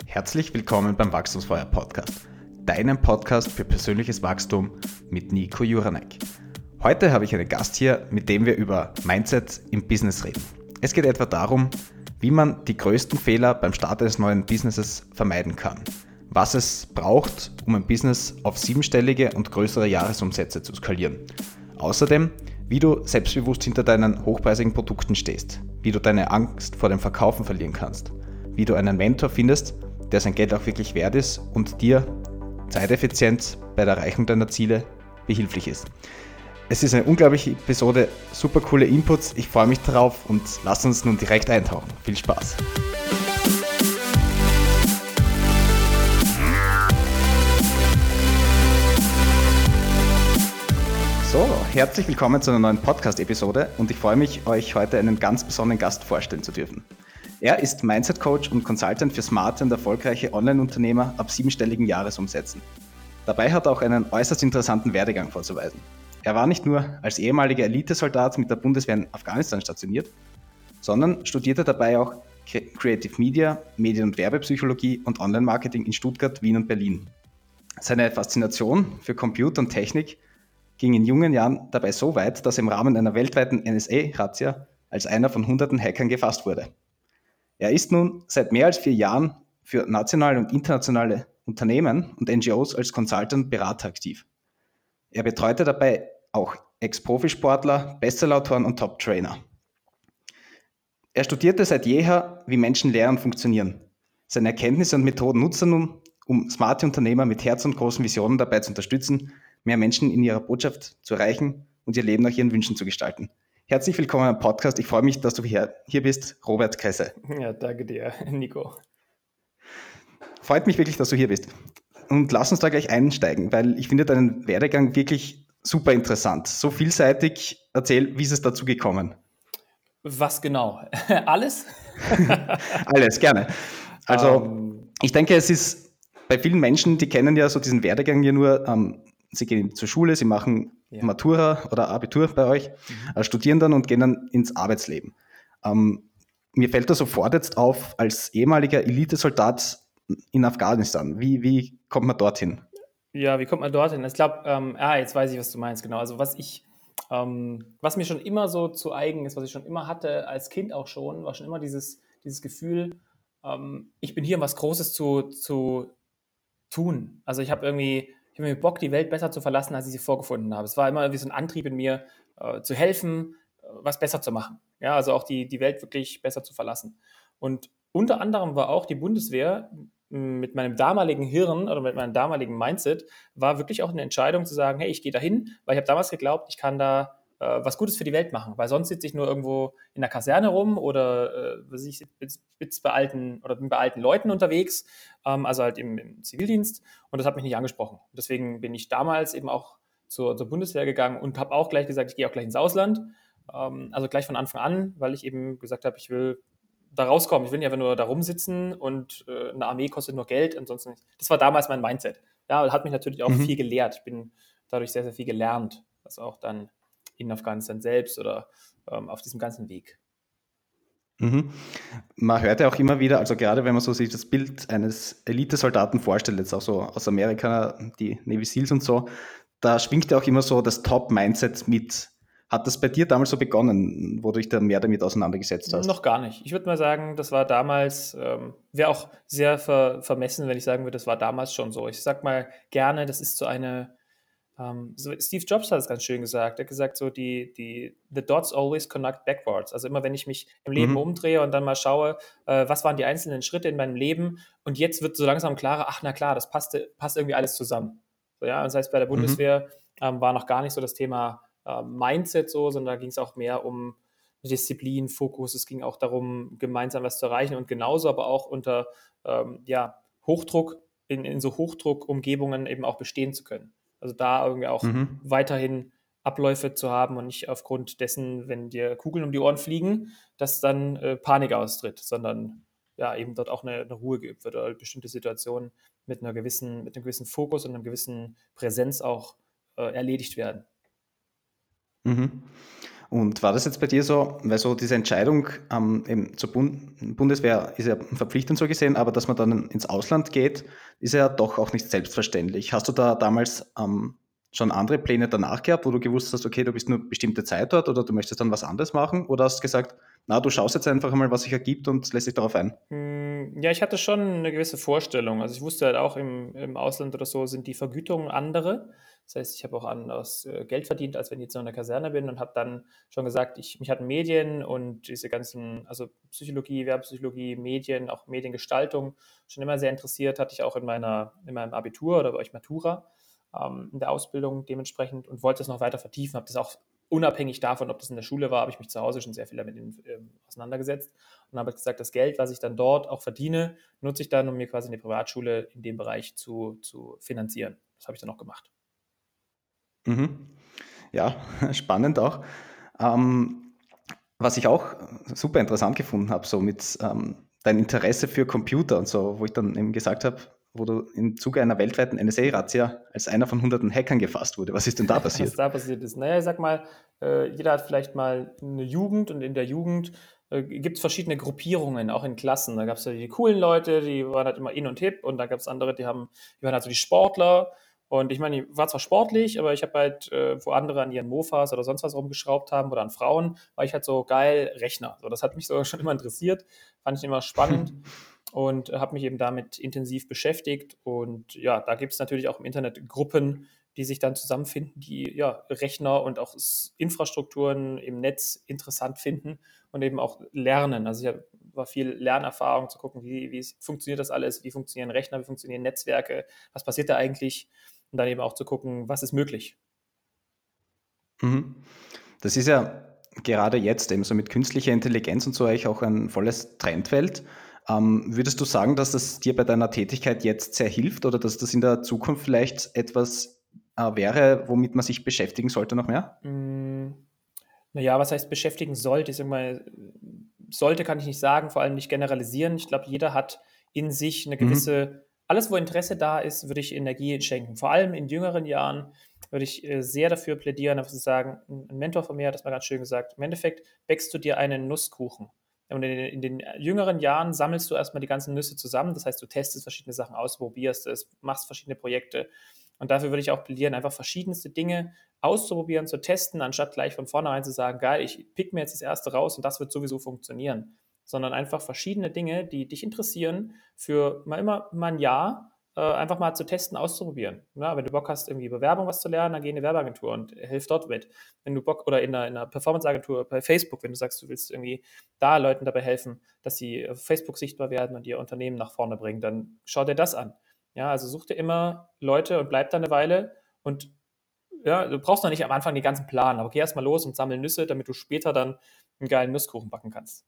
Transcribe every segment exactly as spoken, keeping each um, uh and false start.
Herzlich willkommen beim Wachstumsfeuer Podcast, deinem Podcast für persönliches Wachstum mit Nico Juranek. Heute habe ich einen Gast hier, mit dem wir über Mindset im Business reden. Es geht etwa darum, wie man die größten Fehler beim Start eines neuen Businesses vermeiden kann, was es braucht, um ein Business auf siebenstellige und größere Jahresumsätze zu skalieren. Außerdem, wie du selbstbewusst hinter deinen hochpreisigen Produkten stehst, wie du deine Angst vor dem Verkaufen verlieren kannst, wie du einen Mentor findest, der sein Geld auch wirklich wert ist und dir zeiteffizient bei der Erreichung deiner Ziele behilflich ist. Es ist eine unglaubliche Episode, super coole Inputs, ich freue mich darauf und lass uns nun direkt eintauchen. Viel Spaß! So, herzlich willkommen zu einer neuen Podcast-Episode und ich freue mich, euch heute einen ganz besonderen Gast vorstellen zu dürfen. Er ist Mindset-Coach und Consultant für smarte und erfolgreiche Online-Unternehmer ab siebenstelligen Jahresumsätzen. Dabei hat er auch einen äußerst interessanten Werdegang vorzuweisen. Er war nicht nur als ehemaliger Elitesoldat mit der Bundeswehr in Afghanistan stationiert, sondern studierte dabei auch Creative Media, Medien- und Werbepsychologie und Online-Marketing in Stuttgart, Wien und Berlin. Seine Faszination für Computer und Technik ging in jungen Jahren dabei so weit, dass er im Rahmen einer weltweiten N S A-Razzia als einer von hunderten Hackern gefasst wurde. Er ist nun seit mehr als vier Jahren für nationale und internationale Unternehmen und N G Os als Consultant und Berater aktiv. Er betreute dabei auch Ex-Profisportler, Bestsellerautoren und Top-Trainer. Er studierte seit jeher, wie Menschen lernen und funktionieren. Seine Erkenntnisse und Methoden nutzt er nun, um smarte Unternehmer mit Herz und großen Visionen dabei zu unterstützen, mehr Menschen in ihrer Botschaft zu erreichen und ihr Leben nach ihren Wünschen zu gestalten. Herzlich willkommen am Podcast. Ich freue mich, dass du hier, hier bist, Robert Kresse. Ja, danke dir, Nico. Freut mich wirklich, dass du hier bist. Und lass uns da gleich einsteigen, weil ich finde deinen Werdegang wirklich super interessant. So vielseitig. Erzähl, wie ist es dazu gekommen? Was genau? Alles? Alles, gerne. Also um, ich denke, es ist bei vielen Menschen, die kennen ja so diesen Werdegang ja nur, ähm, sie gehen zur Schule, sie machen ja. Matura oder Abitur bei euch, mhm. äh, studieren dann und gehen dann ins Arbeitsleben. Ähm, mir fällt da sofort jetzt auf, als ehemaliger Elitesoldat in Afghanistan, wie, wie kommt man dorthin? Ja, wie kommt man dorthin? Ich glaube, ähm, ah, jetzt weiß ich, was du meinst, genau. Also was ich, ähm, was mir schon immer so zu eigen ist, was ich schon immer hatte, als Kind auch schon, war schon immer dieses, dieses Gefühl, ähm, ich bin hier, um was Großes zu, zu tun. Also ich habe irgendwie, ich habe mir Bock, die Welt besser zu verlassen, als ich sie vorgefunden habe. Es war immer irgendwie so ein Antrieb in mir, äh, zu helfen, äh, was besser zu machen. Ja, also auch die, die Welt wirklich besser zu verlassen. Und unter anderem war auch die Bundeswehr mit meinem damaligen Hirn oder mit meinem damaligen Mindset war wirklich auch eine Entscheidung zu sagen, hey, ich gehe dahin, weil ich habe damals geglaubt, ich kann da äh, was Gutes für die Welt machen, weil sonst sitze ich nur irgendwo in der Kaserne rum oder äh, was ich bin bei alten oder bin bei alten Leuten unterwegs, ähm, also halt im, im Zivildienst und das hat mich nicht angesprochen. Deswegen bin ich damals eben auch zur, zur Bundeswehr gegangen und habe auch gleich gesagt, ich gehe auch gleich ins Ausland, ähm, also gleich von Anfang an, weil ich eben gesagt habe, ich will da rauskommen. Ich will nicht einfach nur da rumsitzen und äh, eine Armee kostet nur Geld. Ansonsten, das war damals mein Mindset. Ja, hat mich natürlich auch mhm. viel gelehrt. Ich bin dadurch sehr, sehr viel gelernt. Also auch dann in Afghanistan selbst oder ähm, auf diesem ganzen Weg. Mhm. Man hört ja auch immer wieder, also gerade wenn man so sich das Bild eines Elitesoldaten vorstellt, jetzt auch so aus Amerika, die Navy Seals und so, da schwingt ja auch immer so das Top-Mindset mit. Hat das bei dir damals so begonnen, wo du dich da mehr damit auseinandergesetzt hast? Noch gar nicht. Ich würde mal sagen, das war damals, ähm, wäre auch sehr ver- vermessen, wenn ich sagen würde, das war damals schon so. Ich sag mal gerne, das ist so eine, ähm, so Steve Jobs hat es ganz schön gesagt. Er hat gesagt, so die, die, the dots always connect backwards. Also immer, wenn ich mich im Leben mhm. umdrehe und dann mal schaue, äh, was waren die einzelnen Schritte in meinem Leben und jetzt wird so langsam klarer, ach na klar, das passte, passt irgendwie alles zusammen. So, ja, das heißt, bei der Bundeswehr mhm. ähm, war noch gar nicht so das Thema äh, Mindset so, sondern da ging es auch mehr um Disziplin, Fokus, es ging auch darum, gemeinsam was zu erreichen und genauso aber auch unter ähm, ja, Hochdruck, in, in so Hochdruck-Umgebungen eben auch bestehen zu können. Also da irgendwie auch mhm. weiterhin Abläufe zu haben und nicht aufgrund dessen, wenn dir Kugeln um die Ohren fliegen, dass dann äh, Panik austritt, sondern ja eben dort auch eine, eine Ruhe geübt wird oder bestimmte Situationen mit einer gewissen, mit einem gewissen Fokus und einer gewissen Präsenz auch äh, erledigt werden. Mhm. Und war das jetzt bei dir so, weil so diese Entscheidung ähm, eben zur Bund Bundeswehr ist ja verpflichtend so gesehen, aber dass man dann ins Ausland geht, ist ja doch auch nicht selbstverständlich. Hast du da damals ähm, schon andere Pläne danach gehabt, wo du gewusst hast, okay, du bist nur bestimmte Zeit dort oder du möchtest dann was anderes machen? Oder hast du gesagt, na, du schaust jetzt einfach mal, was sich ergibt und lässt dich darauf ein? Hm, ja, ich hatte schon eine gewisse Vorstellung. Also, ich wusste halt auch, im im Ausland oder so sind die Vergütungen andere. Das heißt, ich habe auch anders, äh, Geld verdient, als wenn ich jetzt noch in der Kaserne bin, und habe dann schon gesagt, ich mich hatten Medien und diese ganzen, also Psychologie, Werbepsychologie, Medien, auch Mediengestaltung schon immer sehr interessiert. Hatte ich auch in meiner in meinem Abitur oder bei euch Matura, ähm, in der Ausbildung dementsprechend, und wollte das noch weiter vertiefen. Habe das auch unabhängig davon, ob das in der Schule war, habe ich mich zu Hause schon sehr viel damit in, ähm, auseinandergesetzt und habe gesagt, das Geld, was ich dann dort auch verdiene, nutze ich dann, um mir quasi eine Privatschule in dem Bereich zu, zu finanzieren. Das habe ich dann auch gemacht. Mhm. Ja, spannend auch. Ähm, Was ich auch super interessant gefunden habe, so mit ähm, dein Interesse für Computer und so, wo ich dann eben gesagt habe, wo du im Zuge einer weltweiten N S A-Razzia als einer von hunderten Hackern gefasst wurde. Was ist denn da Was passiert? da passiert ist. Naja, ich sag mal, äh, jeder hat vielleicht mal eine Jugend, und in der Jugend äh, gibt es verschiedene Gruppierungen, auch in Klassen. Da gab es ja die coolen Leute, die waren halt immer in und hip, und da gab es andere, die haben, die waren halt so die Sportler. Und ich meine, ich war zwar sportlich, aber ich habe halt, äh, wo andere an ihren Mofas oder sonst was rumgeschraubt haben oder an Frauen, war ich halt so geil Rechner. So, das hat mich so schon immer interessiert, fand ich immer spannend und habe mich eben damit intensiv beschäftigt. Und ja, da gibt es natürlich auch im Internet Gruppen, die sich dann zusammenfinden, die ja Rechner und auch S- Infrastrukturen im Netz interessant finden und eben auch lernen. Also ich hab, war viel Lernerfahrung zu gucken, wie, wie es- funktioniert das alles, wie funktionieren Rechner, wie funktionieren Netzwerke, was passiert da eigentlich, und dann eben auch zu gucken, was ist möglich. Mhm. Das ist ja gerade jetzt eben so mit künstlicher Intelligenz und so eigentlich auch ein volles Trendfeld. Ähm, würdest du sagen, dass das dir bei deiner Tätigkeit jetzt sehr hilft oder dass das in der Zukunft vielleicht etwas äh, wäre, womit man sich beschäftigen sollte noch mehr? Mm, naja, was heißt beschäftigen sollte? Ich sag mal, sollte kann ich nicht sagen, vor allem nicht generalisieren. Ich glaube, jeder hat in sich eine Mhm. gewisse, alles wo Interesse da ist, würde ich Energie schenken. Vor allem in jüngeren Jahren würde ich äh, sehr dafür plädieren, einfach zu sagen, ein ein Mentor von mir hat das mal ganz schön gesagt, im Endeffekt backst du dir einen Nusskuchen. Und in den, in den jüngeren Jahren sammelst du erstmal die ganzen Nüsse zusammen. Das heißt, du testest verschiedene Sachen aus, probierst es, machst verschiedene Projekte. Und dafür würde ich auch plädieren, einfach verschiedenste Dinge auszuprobieren, zu testen, anstatt gleich von vornherein zu sagen, geil, ich pick mir jetzt das erste raus und das wird sowieso funktionieren. Sondern einfach verschiedene Dinge, die dich interessieren, für mal immer mal ein Jahr äh, einfach mal zu testen, auszuprobieren. Ja, wenn du Bock hast, irgendwie Bewerbung was zu lernen, dann geh in eine Werbeagentur und hilf dort mit. Wenn du Bock, oder in einer, in einer Performance-Agentur bei Facebook, wenn du sagst, du willst irgendwie da Leuten dabei helfen, dass sie auf Facebook sichtbar werden und ihr Unternehmen nach vorne bringen, dann schau dir das an. Ja, also such dir immer Leute und bleib da eine Weile, und ja, du brauchst noch nicht am Anfang den ganzen Plan, aber geh erst mal los und sammel Nüsse, damit du später dann einen geilen Nusskuchen backen kannst.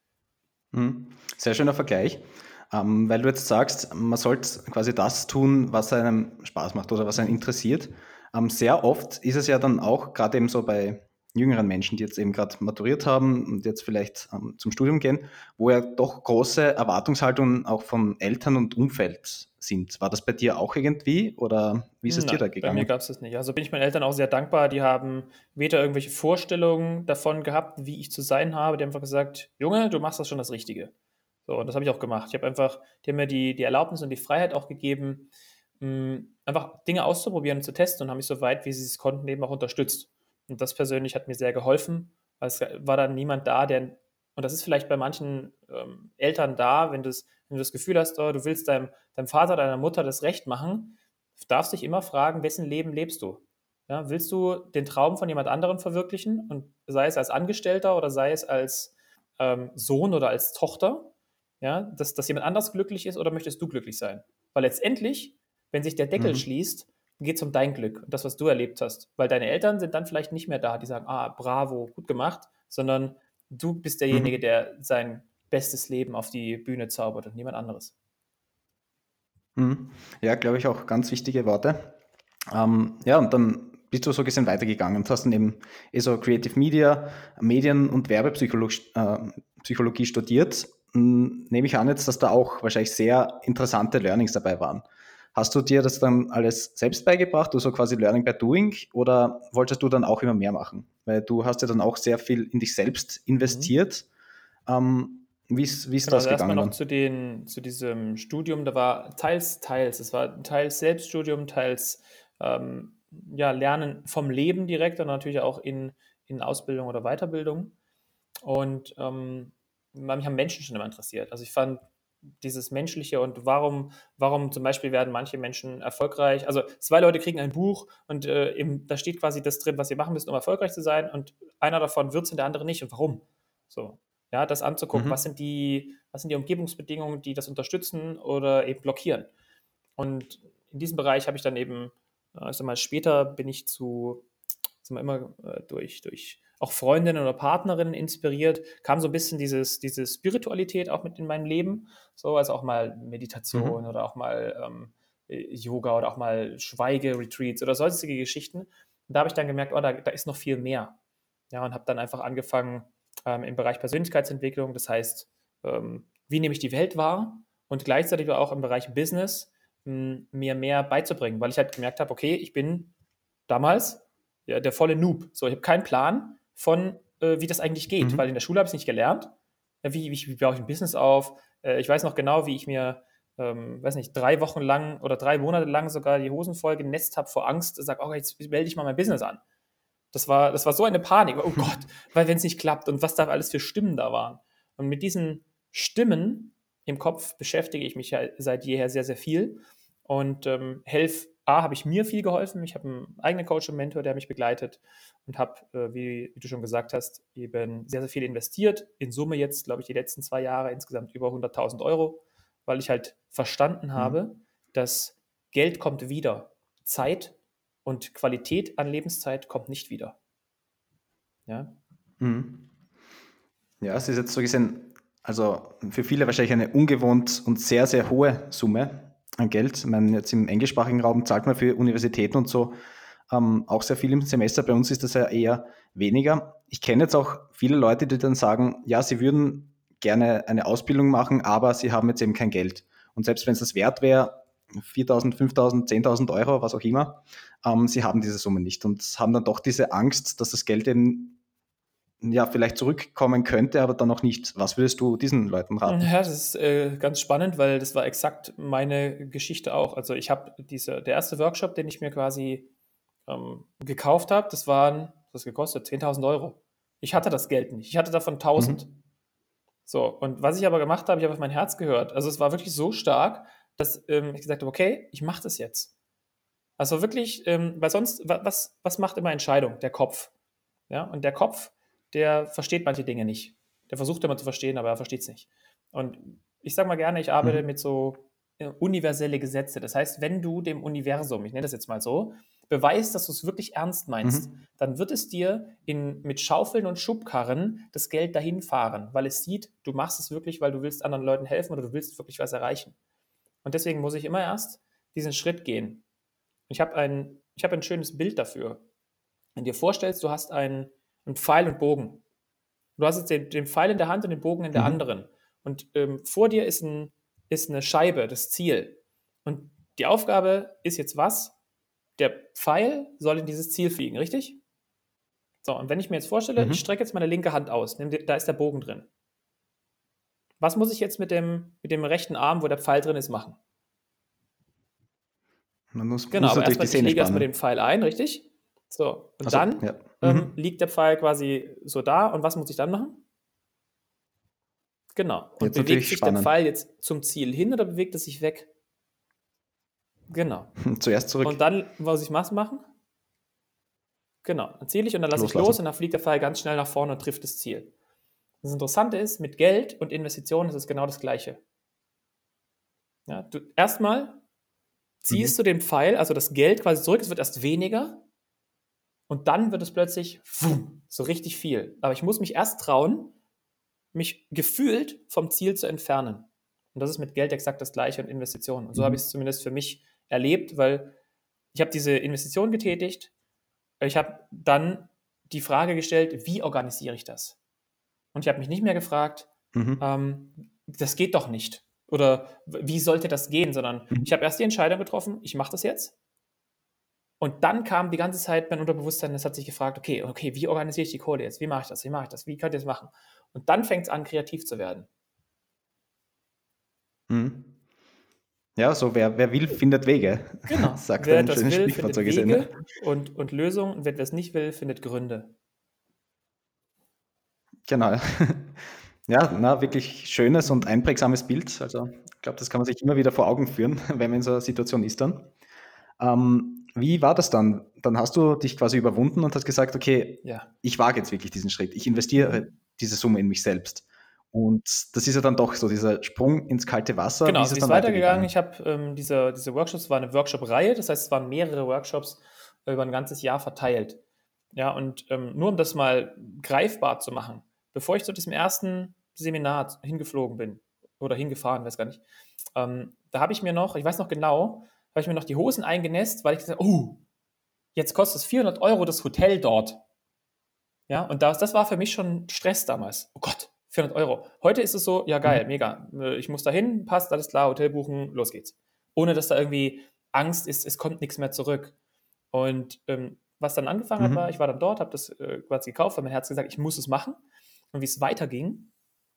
Mhm. Sehr schöner Vergleich, ähm, weil du jetzt sagst, man sollte quasi das tun, was einem Spaß macht oder was einen Mhm. interessiert. Ähm, sehr oft ist es ja dann auch gerade eben so bei jüngeren Menschen, die jetzt eben gerade maturiert haben und jetzt vielleicht ähm, zum Studium gehen, wo ja doch große Erwartungshaltungen auch von Eltern und Umfeld sind. War das bei dir auch irgendwie oder wie ist es dir Nein, da bei mir gegangen? gab es das nicht. Also bin ich meinen Eltern auch sehr dankbar. Die haben weder irgendwelche Vorstellungen davon gehabt, wie ich zu sein habe. Die haben einfach gesagt, Junge, du machst das schon das Richtige. So, und das habe ich auch gemacht. Ich habe einfach, die haben mir die, die Erlaubnis und die Freiheit auch gegeben, mh, einfach Dinge auszuprobieren und zu testen, und haben mich so weit, wie sie es konnten, eben auch unterstützt. Und das persönlich hat mir sehr geholfen, weil es war dann niemand da, der, und das ist vielleicht bei manchen ähm, Eltern da, wenn, das, wenn du das Gefühl hast, oh, du willst deinem, deinem Vater, deiner Mutter das Recht machen, darfst dich immer fragen, wessen Leben lebst du? Ja, willst du den Traum von jemand anderem verwirklichen, und sei es als Angestellter oder sei es als ähm, Sohn oder als Tochter, ja, dass, dass jemand anders glücklich ist, oder möchtest du glücklich sein? Weil letztendlich, wenn sich der Deckel Mhm. schließt, geht es um dein Glück und das, was du erlebt hast. Weil deine Eltern sind dann vielleicht nicht mehr da, die sagen, ah, bravo, gut gemacht, sondern du bist derjenige, Mhm. der sein bestes Leben auf die Bühne zaubert und niemand anderes. Mhm. Ja, glaube ich auch ganz wichtige Worte. Ähm, ja, und dann bist du so gesehen weitergegangen und hast dann eben eh so Creative Media, Medien- und Werbepsychologie äh, Psychologie studiert. Hm, nehme ich an jetzt, dass da auch wahrscheinlich sehr interessante Learnings dabei waren. Hast du dir das dann alles selbst beigebracht, also quasi Learning by Doing, oder wolltest du dann auch immer mehr machen? Weil du hast ja dann auch sehr viel in dich selbst Mhm. investiert. Ähm, wie ist, wie ist Genau, das also erstmal gegangen noch dann? zu den, zu diesem Studium, da war teils, teils. Es war teils Selbststudium, teils ähm, ja, Lernen vom Leben direkt und natürlich auch in, in Ausbildung oder Weiterbildung. Und ähm, mich haben Menschen schon immer interessiert. Also ich fand dieses Menschliche und warum, warum zum Beispiel werden manche Menschen erfolgreich. Also zwei Leute kriegen ein Buch und äh, im, da steht quasi das drin, was sie machen müssen, um erfolgreich zu sein. Und einer davon wird es und der andere nicht. Und warum? So. Ja, das anzugucken, was Mhm. sind die, was sind die Umgebungsbedingungen, die das unterstützen oder eben blockieren. Und in diesem Bereich habe ich dann eben, äh, ich sag mal, später bin ich zu, sag mal, immer äh, durch, durch auch Freundinnen oder Partnerinnen inspiriert, kam so ein bisschen dieses, diese Spiritualität auch mit in mein Leben, so, also auch mal Meditation Mhm. oder auch mal ähm, äh, Yoga oder auch mal Schweige-Retreats oder sonstige Geschichten. Und da habe ich dann gemerkt, oh, da, da ist noch viel mehr. Ja, und habe dann einfach angefangen ähm, im Bereich Persönlichkeitsentwicklung, das heißt, ähm, wie nehme ich die Welt wahr und gleichzeitig auch im Bereich Business mh, mir mehr beizubringen, weil ich halt gemerkt habe, okay, ich bin damals ja, der volle Noob. So, ich habe keinen Plan von, äh, wie das eigentlich geht, weil in Mhm. der Schule habe ich es nicht gelernt. Ja, wie, wie, wie baue ich ein Business auf? Äh, ich weiß noch genau, wie ich mir, ähm, weiß nicht, drei Wochen lang oder drei Monate lang sogar die Hosen voll genetzt habe vor Angst, sage, oh, jetzt melde ich mal mein Business an. Das war, das war so eine Panik. Oh Gott, weil wenn es nicht klappt und was da alles für Stimmen da waren. Und mit diesen Stimmen im Kopf beschäftige ich mich ja seit jeher sehr, sehr viel und ähm, helf, A, habe ich mir viel geholfen. Ich habe einen eigenen Coach und Mentor, der mich begleitet und habe, äh, wie, wie du schon gesagt hast, eben sehr, sehr viel investiert. In Summe jetzt, glaube ich, die letzten zwei Jahre insgesamt über hunderttausend Euro, weil ich halt verstanden Mhm. habe, dass Geld kommt wieder. Zeit und Qualität an Lebenszeit kommt nicht wieder. Ja, Mhm. Ja, es ist jetzt so gesehen, also für viele wahrscheinlich eine ungewohnt und sehr, sehr hohe Summe an Geld. Ich meine, jetzt im englischsprachigen Raum zahlt man für Universitäten und so ähm, auch sehr viel im Semester. Bei uns ist das ja eher weniger. Ich kenne jetzt auch viele Leute, die dann sagen, ja, sie würden gerne eine Ausbildung machen, aber sie haben jetzt eben kein Geld. Und selbst wenn es das wert wäre, viertausend, fünftausend, zehntausend Euro, was auch immer, ähm, sie haben diese Summe nicht und haben dann doch diese Angst, dass das Geld eben ja, vielleicht zurückkommen könnte, aber dann noch nicht. Was würdest du diesen Leuten raten? ja, das ist äh, ganz spannend, weil das war exakt meine Geschichte auch. Also ich habe diese, der erste Workshop, den ich mir quasi ähm, gekauft habe, das waren, was hat gekostet? zehntausend Euro. Ich hatte das Geld nicht. Ich hatte davon tausend. Mhm. So, und was ich aber gemacht habe, ich habe auf mein Herz gehört. Also es war wirklich so stark, dass ähm, ich gesagt habe, okay, ich mache das jetzt. Also wirklich, ähm, weil sonst, wa- was, was macht immer Entscheidung? Der Kopf. Ja, und der Kopf, der versteht manche Dinge nicht. Der versucht immer zu verstehen, aber er versteht es nicht. Und ich sage mal gerne, ich arbeite Mhm. mit so äh, universelle Gesetze. Das heißt, wenn du dem Universum, ich nenne das jetzt mal so, beweist, dass du es wirklich ernst meinst, Mhm. dann wird es dir in, mit Schaufeln und Schubkarren das Geld dahin fahren, weil es sieht, du machst es wirklich, weil du willst anderen Leuten helfen oder du willst wirklich was erreichen. Und deswegen muss ich immer erst diesen Schritt gehen. Ich habe ein, ich hab ein schönes Bild dafür. Wenn du dir vorstellst, du hast einen, einen Pfeil und Bogen. Du hast jetzt den, den Pfeil in der Hand und den Bogen in der Mhm. anderen. Und ähm, vor dir ist, ein, ist eine Scheibe, das Ziel. Und die Aufgabe ist jetzt was? Der Pfeil soll in dieses Ziel fliegen, richtig? So, und wenn ich mir jetzt vorstelle, ich Mhm. strecke jetzt meine linke Hand aus, nimm, da ist der Bogen drin. Was muss ich jetzt mit dem, mit dem rechten Arm, wo der Pfeil drin ist, machen? Man muss, Genau, muss aber natürlich die erstmal, ich Sehne lege erstmal spannen. den Pfeil ein, richtig? So, und Also, dann ja. ähm, Mhm. liegt der Pfeil quasi so da. Und was muss ich dann machen? Genau. Und Jetzt bewegt natürlich sich der spannen. Pfeil jetzt zum Ziel hin oder bewegt es sich weg? Genau. Zuerst zurück, Und dann muss ich was machen? Genau. Dann ziele ich und dann lasse ich los loslassen. und dann fliegt der Pfeil ganz schnell nach vorne und trifft das Ziel. Das Interessante ist, mit Geld und Investitionen ist es genau das Gleiche. Ja, du, erstmal ziehst du Mhm. den Pfeil, also das Geld quasi zurück, es wird erst weniger und dann wird es plötzlich wumm, so richtig viel. Aber ich muss mich erst trauen, mich gefühlt vom Ziel zu entfernen. Und das ist mit Geld exakt das Gleiche und Investitionen. Und so habe ich es Mhm. zumindest für mich erlebt, weil ich habe diese Investition getätigt. Ich habe dann die Frage gestellt, wie organisiere ich das? Und ich habe mich nicht mehr gefragt, Mhm. ähm, das geht doch nicht. oder wie sollte das gehen, sondern Mhm. ich habe erst die Entscheidung getroffen, ich mache das jetzt. Und dann kam die ganze Zeit mein Unterbewusstsein, das hat sich gefragt, okay, okay, wie organisiere ich die Kohle jetzt? Wie mache ich das? Wie mache ich das? Wie könnt ihr das machen? Und dann fängt es an, kreativ zu werden. Mhm. Ja, so wer, wer will, findet Wege, Genau. sagt Wer ein etwas schönes will, Sprichwort findet so gesehen. Ne? Wege und, und Lösungen. Und wer etwas nicht will, findet Gründe. Genau. Ja, na, wirklich schönes und Mhm. einprägsames Bild. Also ich glaube, das kann man sich immer wieder vor Augen führen, wenn man in so einer Situation ist dann. Ähm, wie war das dann? Dann hast du dich quasi überwunden und hast gesagt, okay, Ja. ich wage jetzt wirklich diesen Schritt. Ich investiere Mhm. diese Summe in mich selbst. Und das ist ja dann doch so dieser Sprung ins kalte Wasser. Genau, Wie ist also es wie ist dann weitergegangen? weitergegangen? Ich habe ähm, diese, diese Workshops, war eine Workshop-Reihe, das heißt, es waren mehrere Workshops äh, über ein ganzes Jahr verteilt. Ja, und ähm, nur um das mal greifbar zu machen, bevor ich zu diesem ersten Seminar hingeflogen bin oder hingefahren, weiß gar nicht, ähm, da habe ich mir noch, ich weiß noch genau, habe ich mir noch die Hosen eingenässt, weil ich gesagt habe, oh, jetzt kostet es vierhundert Euro das Hotel dort. Ja, und das, das war für mich schon Stress damals. Oh Gott, vierhundert Euro. Heute ist es so, ja Mhm. geil, mega. Äh, Ich muss da hin, passt, alles klar, Hotel buchen, los geht's. Ohne dass da irgendwie Angst ist, es kommt nichts mehr zurück. Und ähm, was dann angefangen hat, war, ich Mhm. war dann dort, habe das äh, quasi gekauft, weil mein Herz gesagt, ich muss es machen. Und wie es weiterging,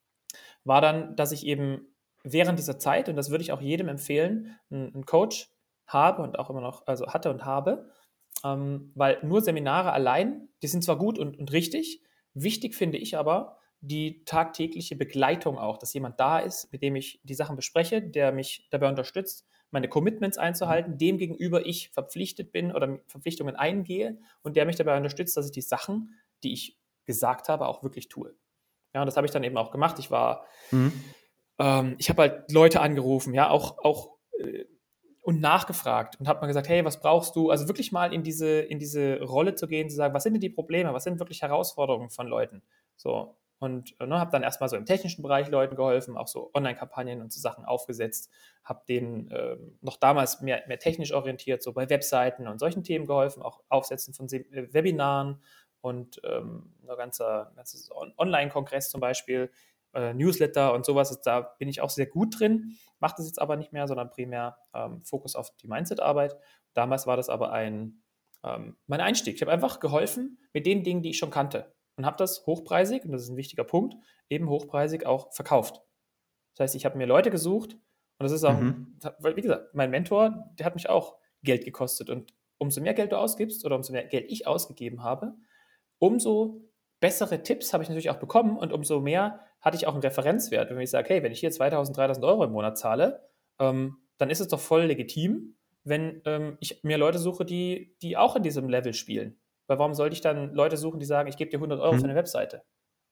war dann, dass ich eben während dieser Zeit, und das würde ich auch jedem empfehlen, einen, einen Coach habe und auch immer noch, also hatte und habe, ähm, weil nur Seminare allein, die sind zwar gut und, und richtig, wichtig finde ich aber die tagtägliche Begleitung auch, dass jemand da ist, mit dem ich die Sachen bespreche, der mich dabei unterstützt, meine Commitments Mhm. einzuhalten, dem gegenüber ich verpflichtet bin oder Verpflichtungen eingehe und der mich dabei unterstützt, dass ich die Sachen, die ich gesagt habe, auch wirklich tue. Ja, und das habe ich dann eben auch gemacht. Ich war, Mhm. ähm, ich habe halt Leute angerufen, ja, auch, auch äh, und nachgefragt und habe mal gesagt, hey, was brauchst du? Also wirklich mal in diese, in diese Rolle zu gehen, zu sagen, was sind denn die Probleme, was sind wirklich Herausforderungen von Leuten? So. Und äh, ne, habe dann erstmal so im technischen Bereich Leuten geholfen, auch so Online-Kampagnen und so Sachen aufgesetzt, habe denen ähm, noch damals mehr, mehr technisch orientiert, so bei Webseiten und solchen Themen geholfen, auch Aufsetzen von Se äh, Webinaren und ähm, ein ganzer, ganzes On Online-Kongress zum Beispiel, äh, Newsletter und sowas, da bin ich auch sehr gut drin, mache das jetzt aber nicht mehr, sondern primär ähm, Fokus auf die Mindset-Arbeit. Damals war das aber ein, ähm, mein Einstieg. Ich habe einfach geholfen mit den Dingen, die ich schon kannte und habe das hochpreisig, und das ist ein wichtiger Punkt, eben hochpreisig auch verkauft. Das heißt, ich habe mir Leute gesucht und das ist auch, Mhm. weil, wie gesagt, mein Mentor, der hat mich auch Geld gekostet und umso mehr Geld du ausgibst oder umso mehr Geld ich ausgegeben habe, umso bessere Tipps habe ich natürlich auch bekommen und umso mehr hatte ich auch einen Referenzwert. Wenn ich sage, hey, wenn ich hier zweitausend, dreitausend Euro im Monat zahle, ähm, dann ist es doch voll legitim, wenn ähm, ich mir Leute suche, die, die auch in diesem Level spielen. Weil warum sollte ich dann Leute suchen, die sagen, ich gebe dir hundert Euro für eine Mhm. Webseite?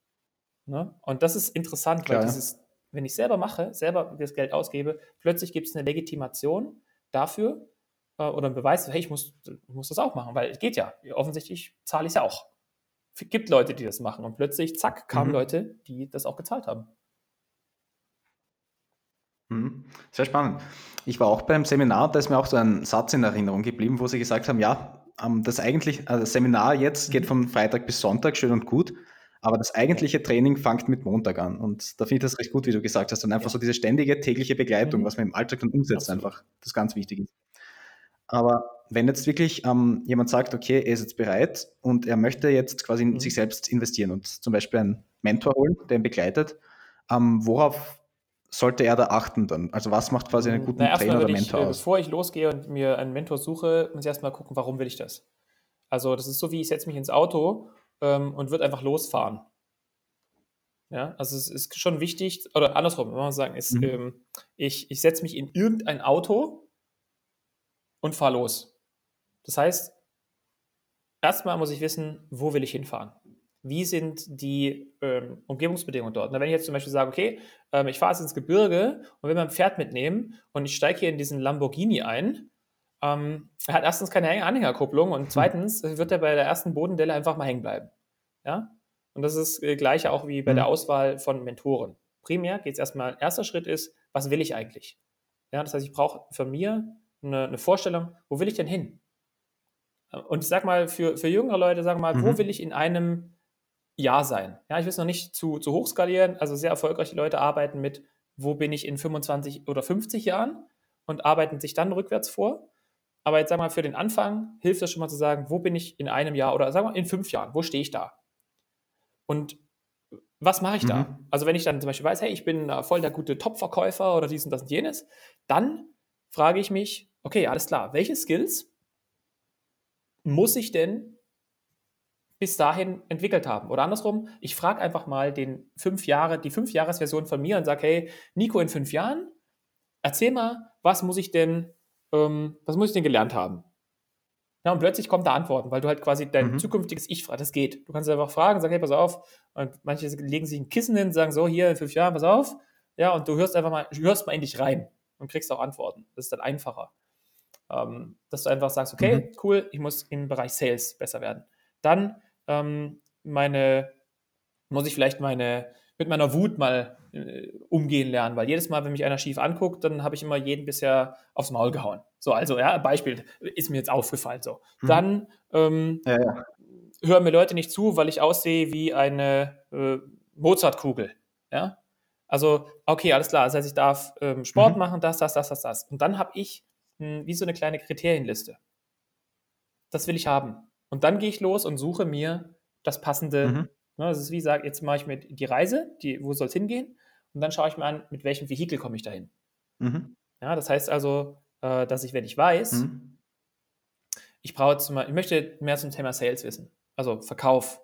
Ne? Und das ist interessant, weil Klar, ja. dieses, wenn ich selber mache, selber das Geld ausgebe, plötzlich gibt es eine Legitimation dafür äh, oder einen Beweis, hey, ich muss, ich muss das auch machen, weil es geht ja. Offensichtlich zahle ich es ja auch. Es gibt Leute, die das machen und plötzlich, zack, kamen Mhm. Leute, die das auch gezahlt haben. Mhm. Sehr spannend. Ich war auch beim Seminar, da ist mir auch so ein Satz in Erinnerung geblieben, wo sie gesagt haben, ja, ähm, das eigentlich, äh, das Seminar jetzt geht Mhm. von Freitag bis Sonntag, schön und gut, aber das Ja, eigentliche Training fängt mit Montag an. Und da finde ich das recht gut, wie du gesagt hast, und einfach so ja, diese ständige tägliche Begleitung, was mhm. man im Alltag dann umsetzt, Absolut. einfach, das ganz wichtig ist. Aber wenn jetzt wirklich ähm, jemand sagt, okay, er ist jetzt bereit und er möchte jetzt quasi in sich Mhm. selbst investieren und zum Beispiel einen Mentor holen, der ihn begleitet, ähm, worauf sollte er da achten dann? Also was macht quasi einen Mm, Na, guten erstmal Trainer oder würde ich, Mentor äh, aus? bevor ich losgehe und mir einen Mentor suche, muss ich erstmal gucken, warum will ich das? Also, das ist so, wie ich setze mich ins Auto ähm, und würde einfach losfahren. Ja, also es ist schon wichtig, oder andersrum, wenn man sagen, ist, Mhm. ähm, ich, ich setze mich in irgendein Auto und fahre los. Das heißt, erstmal muss ich wissen, wo will ich hinfahren? Wie sind die ähm, Umgebungsbedingungen dort? Na, wenn ich jetzt zum Beispiel sage, okay, ähm, ich fahre jetzt ins Gebirge und will mein Pferd mitnehmen und ich steige hier in diesen Lamborghini ein, ähm, er hat erstens keine Anhängerkupplung und zweitens wird er bei der ersten Bodendelle einfach mal hängen bleiben. Ja? Und das ist äh, gleich auch wie bei der Mhm. Auswahl von Mentoren. Primär geht es erstmal, erster Schritt ist, was will ich eigentlich? Ja, das heißt, ich brauche von mir eine, eine Vorstellung, wo will ich denn hin? Und ich sag mal, für, für jüngere Leute, sag mal, wo will Mhm. ich in einem Jahr sein? Ja, ich will es noch nicht zu, zu hoch skalieren. Also sehr erfolgreiche Leute arbeiten mit wo bin ich in fünfundzwanzig oder fünfzig Jahren und arbeiten sich dann rückwärts vor. Aber jetzt sagen wir mal, für den Anfang hilft es schon mal zu sagen, wo bin ich in einem Jahr oder sagen wir in fünf Jahren, wo stehe ich da? Und was mache ich da? Mhm. Also wenn ich dann zum Beispiel weiß, hey, ich bin äh, voll der gute Top-Verkäufer oder dies und das und jenes, dann frage ich mich, okay, alles klar, welche Skills muss ich denn bis dahin entwickelt haben? Oder andersrum, ich frage einfach mal den fünf Jahre, die Fünf-Jahres-Version von mir und sage, hey, Nico, in fünf Jahren, erzähl mal, was muss ich denn, ähm, was muss ich denn gelernt haben? Ja, und plötzlich kommen da Antworten, weil du halt quasi dein Mhm. zukünftiges Ich fragst. Das geht. Du kannst einfach fragen, sagen, hey, pass auf. Und manche legen sich ein Kissen hin, sagen so, hier in fünf Jahren, pass auf. Ja, und du hörst einfach mal, du hörst mal in dich rein und kriegst auch Antworten. Das ist dann einfacher. Ähm, dass du einfach sagst, okay, Mhm. cool, ich muss im Bereich Sales besser werden. Dann ähm, meine, muss ich vielleicht meine, mit meiner Wut mal äh, umgehen lernen, weil jedes Mal, wenn mich einer schief anguckt, dann habe ich immer jeden bisher aufs Maul gehauen. So, also ja, Beispiel ist mir jetzt aufgefallen. So. Mhm. Dann ähm, Ja, ja. hören mir Leute nicht zu, weil ich aussehe wie eine äh, Mozartkugel. Ja? Also, okay, alles klar. Das heißt, ich darf ähm, Sport Mhm. machen, das, das, das, das, das. Und dann habe ich mh, wie so eine kleine Kriterienliste. Das will ich haben. Und dann gehe ich los und suche mir das passende. Mhm. Ne, das ist wie gesagt, jetzt mache ich mir die Reise, die, wo soll es hingehen? Und dann schaue ich mir an, mit welchem Vehikel komme ich dahin. Mhm. Ja, das heißt also, äh, dass ich, wenn ich weiß, Mhm. ich brauche zum, ich möchte mehr zum Thema Sales wissen, also Verkauf,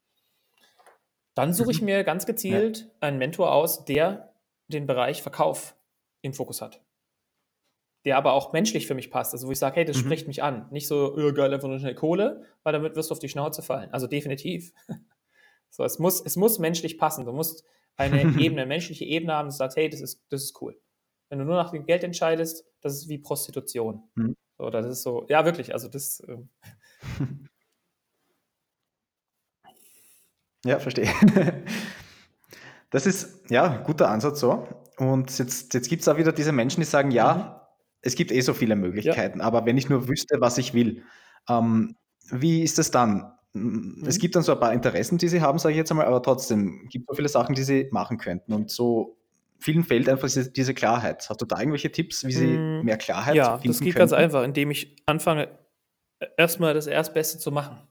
dann suche ich Mhm. mir ganz Ja. gezielt einen Mentor aus, der den Bereich Verkauf im Fokus hat. Der aber auch menschlich für mich passt. Also wo ich sage, hey, das spricht Mhm. mich an. Nicht so, oh, geil, einfach nur schnell Kohle, weil damit wirst du auf die Schnauze fallen. Also definitiv. So, es muss, es muss menschlich passen. Du musst eine Ebene, eine menschliche Ebene haben, dass du sagst, hey, das ist, das ist cool. Wenn du nur nach dem Geld entscheidest, das ist wie Prostitution. Mhm. So, das ist so, ja, wirklich, also das, ähm, Ja, verstehe. Das ist, ja, ein guter Ansatz so. Und jetzt, jetzt gibt es auch wieder diese Menschen, die sagen, mhm. ja, es gibt eh so viele Ja. Möglichkeiten, aber wenn ich nur wüsste, was ich will, ähm, wie ist es dann? Mm, Es gibt Mhm. dann so ein paar Interessen, die sie haben, sage ich jetzt einmal, aber trotzdem gibt es so viele Sachen, die sie machen könnten. Und so vielen fehlt einfach diese, diese Klarheit. Hast du da irgendwelche Tipps, wie sie Mm, mehr Klarheit Ja, das finden geht ganz könnten? einfach, indem ich anfange, erstmal das Erstbeste zu machen.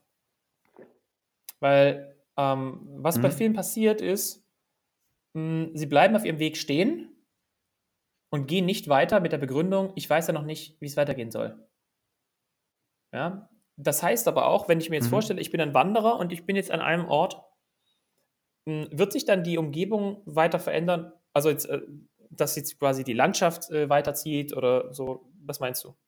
Weil ähm, was bei vielen Mhm. passiert ist, mh, sie bleiben auf ihrem Weg stehen und gehen nicht weiter mit der Begründung, ich weiß ja noch nicht, wie es weitergehen soll. Ja? Das heißt aber auch, wenn ich mir jetzt vorstelle, Mhm. ich bin ein Wanderer und ich bin jetzt an einem Ort, mh, wird sich dann die Umgebung weiter verändern? Also jetzt, äh, dass jetzt quasi die Landschaft äh, weiterzieht oder so, was meinst du?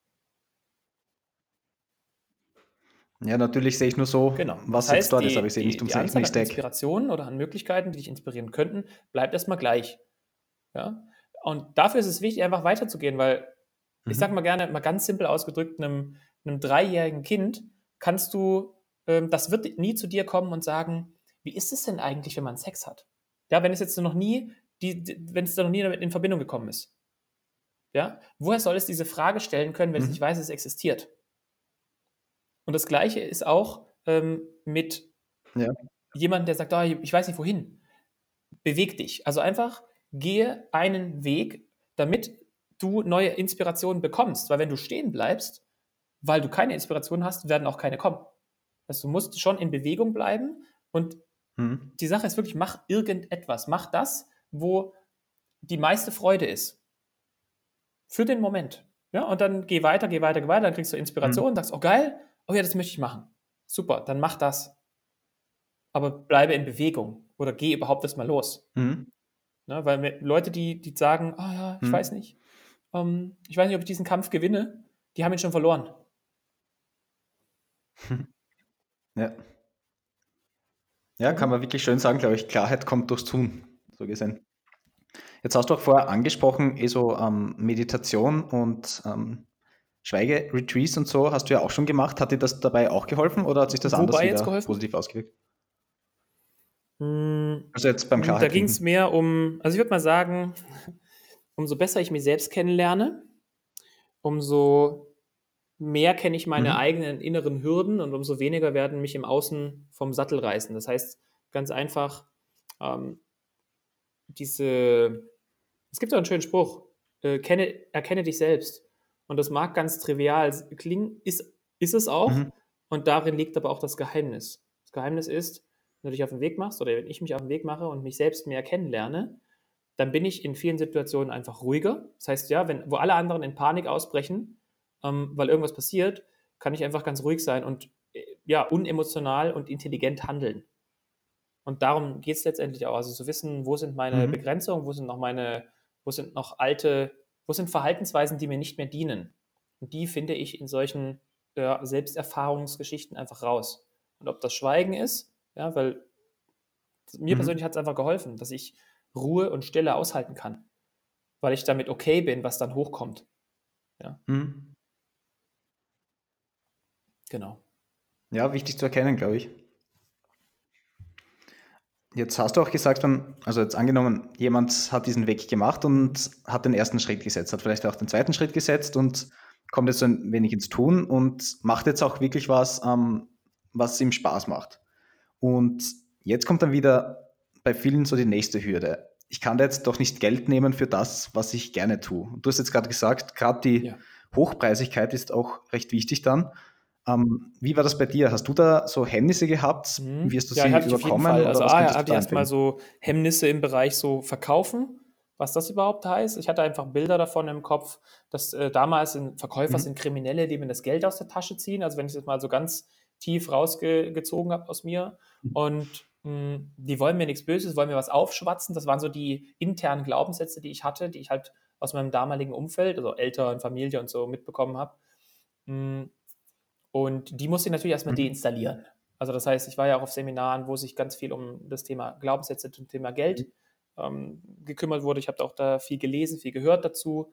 Ja, natürlich sehe ich nur so, Genau. Das was jetzt heißt, dort ist, aber ich die, sehe nicht die, um die Anzahl an Technik-Stack. Inspirationen oder an Möglichkeiten, die dich inspirieren könnten, bleibt erstmal gleich. Ja? Und dafür ist es wichtig, einfach weiterzugehen, weil ich sage mal Mhm. gerne, mal ganz simpel ausgedrückt, einem, einem dreijährigen Kind kannst du, ähm, das wird nie zu dir kommen und sagen, wie ist es denn eigentlich, wenn man Sex hat? Ja, wenn es jetzt noch nie, die, die, wenn es da noch nie damit in Verbindung gekommen ist. Ja, woher soll es diese Frage stellen können, wenn es nicht Mhm. weiß, es existiert? Und das Gleiche ist auch ähm, mit Ja. jemandem, der sagt, oh, ich weiß nicht wohin. Beweg dich. Also einfach gehe einen Weg, damit du neue Inspirationen bekommst. Weil wenn du stehen bleibst, weil du keine Inspiration hast, werden auch keine kommen. Also du musst schon in Bewegung bleiben und Mhm. die Sache ist wirklich, mach irgendetwas. Mach das, wo die meiste Freude ist. Für den Moment. Ja, und dann geh weiter, geh weiter, geh weiter, dann kriegst du Mhm. Inspiration, sagst, oh geil, oh ja, das möchte ich machen. Super, dann mach das. Aber bleibe in Bewegung oder geh überhaupt erst mal los. Mhm. Ne? Weil mit- Leute, die, die sagen, ah ja, ich weiß Mhm. nicht, ähm, ich weiß nicht, ob ich diesen Kampf gewinne, die haben ihn schon verloren. Ja. Ja, kann man Mhm. wirklich schön sagen, glaube ich, Klarheit kommt durchs Tun, so gesehen. Jetzt hast du auch vorher angesprochen, eh so ähm, Meditation und ähm, Schweige-Retreats und so hast du ja auch schon gemacht. Hat dir das dabei auch geholfen oder hat sich das anders Wobei jetzt wieder geholfen? positiv ausgewirkt? Hm, Also jetzt beim Da Klarheit ging es finden. mehr um, also ich würde mal sagen, umso besser ich mich selbst kennenlerne, umso mehr kenne ich meine Mhm. eigenen inneren Hürden und umso weniger werden mich im Außen vom Sattel reißen. Das heißt, ganz einfach, ähm, diese Es gibt so einen schönen Spruch, äh, kenne, erkenne dich selbst. Und das mag ganz trivial klingen, ist, ist es auch. Mhm. Und darin liegt aber auch das Geheimnis. Das Geheimnis ist, wenn du dich auf den Weg machst oder wenn ich mich auf den Weg mache und mich selbst mehr kennenlerne, dann bin ich in vielen Situationen einfach ruhiger. Das heißt, ja, wenn, wo alle anderen in Panik ausbrechen, ähm, weil irgendwas passiert, kann ich einfach ganz ruhig sein und äh, ja, unemotional und intelligent handeln. Und darum geht es letztendlich auch. Also zu wissen, wo sind meine Mhm. Begrenzungen, wo sind noch meine, wo sind noch alte, wo sind Verhaltensweisen, die mir nicht mehr dienen. Und die finde ich in solchen ja, Selbsterfahrungsgeschichten einfach raus. Und ob das Schweigen ist, ja, weil mir Mhm. persönlich hat es einfach geholfen, dass ich Ruhe und Stille aushalten kann, weil ich damit okay bin, was dann hochkommt. Ja, Mhm. genau. Ja, wichtig zu erkennen, glaube ich. Jetzt hast du auch gesagt, wenn, also jetzt angenommen, jemand hat diesen Weg gemacht und hat den ersten Schritt gesetzt, hat vielleicht auch den zweiten Schritt gesetzt und kommt jetzt so ein wenig ins Tun und macht jetzt auch wirklich was, ähm, was ihm Spaß macht. Und jetzt kommt dann wieder bei vielen so die nächste Hürde. Ich kann da jetzt doch nicht Geld nehmen für das, was ich gerne tue. Und du hast jetzt gerade gesagt, gerade die Ja. Hochpreisigkeit ist auch recht wichtig dann. Ähm, wie war das bei dir? Hast du da so Hemmnisse gehabt? Wie Mhm. hast du Ja, sie hatte ich auf jeden überkommen Fall. oder Also was A, könntest du hatte ich da erstmal empfehlen? so Hemmnisse im Bereich so Verkaufen, was das überhaupt heißt. Ich hatte einfach Bilder davon im Kopf, dass äh, damals sind Verkäufer Mhm. sind Kriminelle, die mir das Geld aus der Tasche ziehen. Also wenn ich das mal so ganz tief rausgezogen habe aus mir. Und mh, die wollen mir nichts Böses, wollen mir was aufschwatzen. Das waren so die internen Glaubenssätze, die ich hatte, die ich halt aus meinem damaligen Umfeld, also Eltern, Familie und so mitbekommen habe. Mh, Und die musste ich natürlich erstmal Mhm. deinstallieren. Also das heißt, ich war ja auch auf Seminaren, wo sich ganz viel um das Thema Glaubenssätze zum Thema Geld ähm, gekümmert wurde. Ich habe auch da viel gelesen, viel gehört dazu.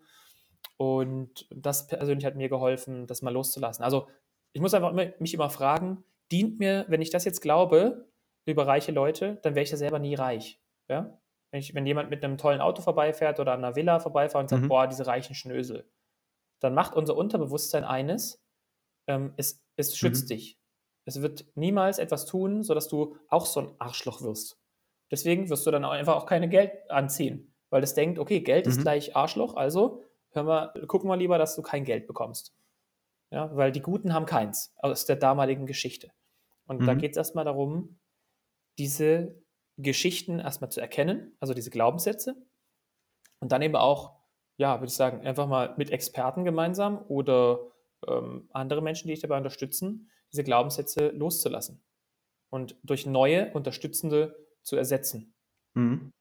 Und das persönlich hat mir geholfen, das mal loszulassen. Also ich muss einfach immer, mich immer fragen, dient mir, wenn ich das jetzt glaube über reiche Leute, dann wäre ich ja selber nie reich. Ja? Wenn, ich, wenn jemand mit einem tollen Auto vorbeifährt oder an einer Villa vorbeifährt und sagt, Mhm. boah, diese reichen Schnösel, dann macht unser Unterbewusstsein eines, ähm, es, es schützt Mhm. dich. Es wird niemals etwas tun, sodass du auch so ein Arschloch wirst. Deswegen wirst du dann auch einfach auch keine Geld anziehen, weil das denkt, okay, Geld ist Mhm. gleich Arschloch, also hör mal, gucken wir lieber, dass du kein Geld bekommst. Ja, weil die Guten haben keins aus der damaligen Geschichte. Und da Mhm. geht es erstmal darum, diese Geschichten erstmal zu erkennen, also diese Glaubenssätze, und dann eben auch, ja, würde ich sagen, einfach mal mit Experten gemeinsam oder ähm, andere Menschen, die dich dabei unterstützen, diese Glaubenssätze loszulassen und durch neue, unterstützende zu ersetzen. Mhm.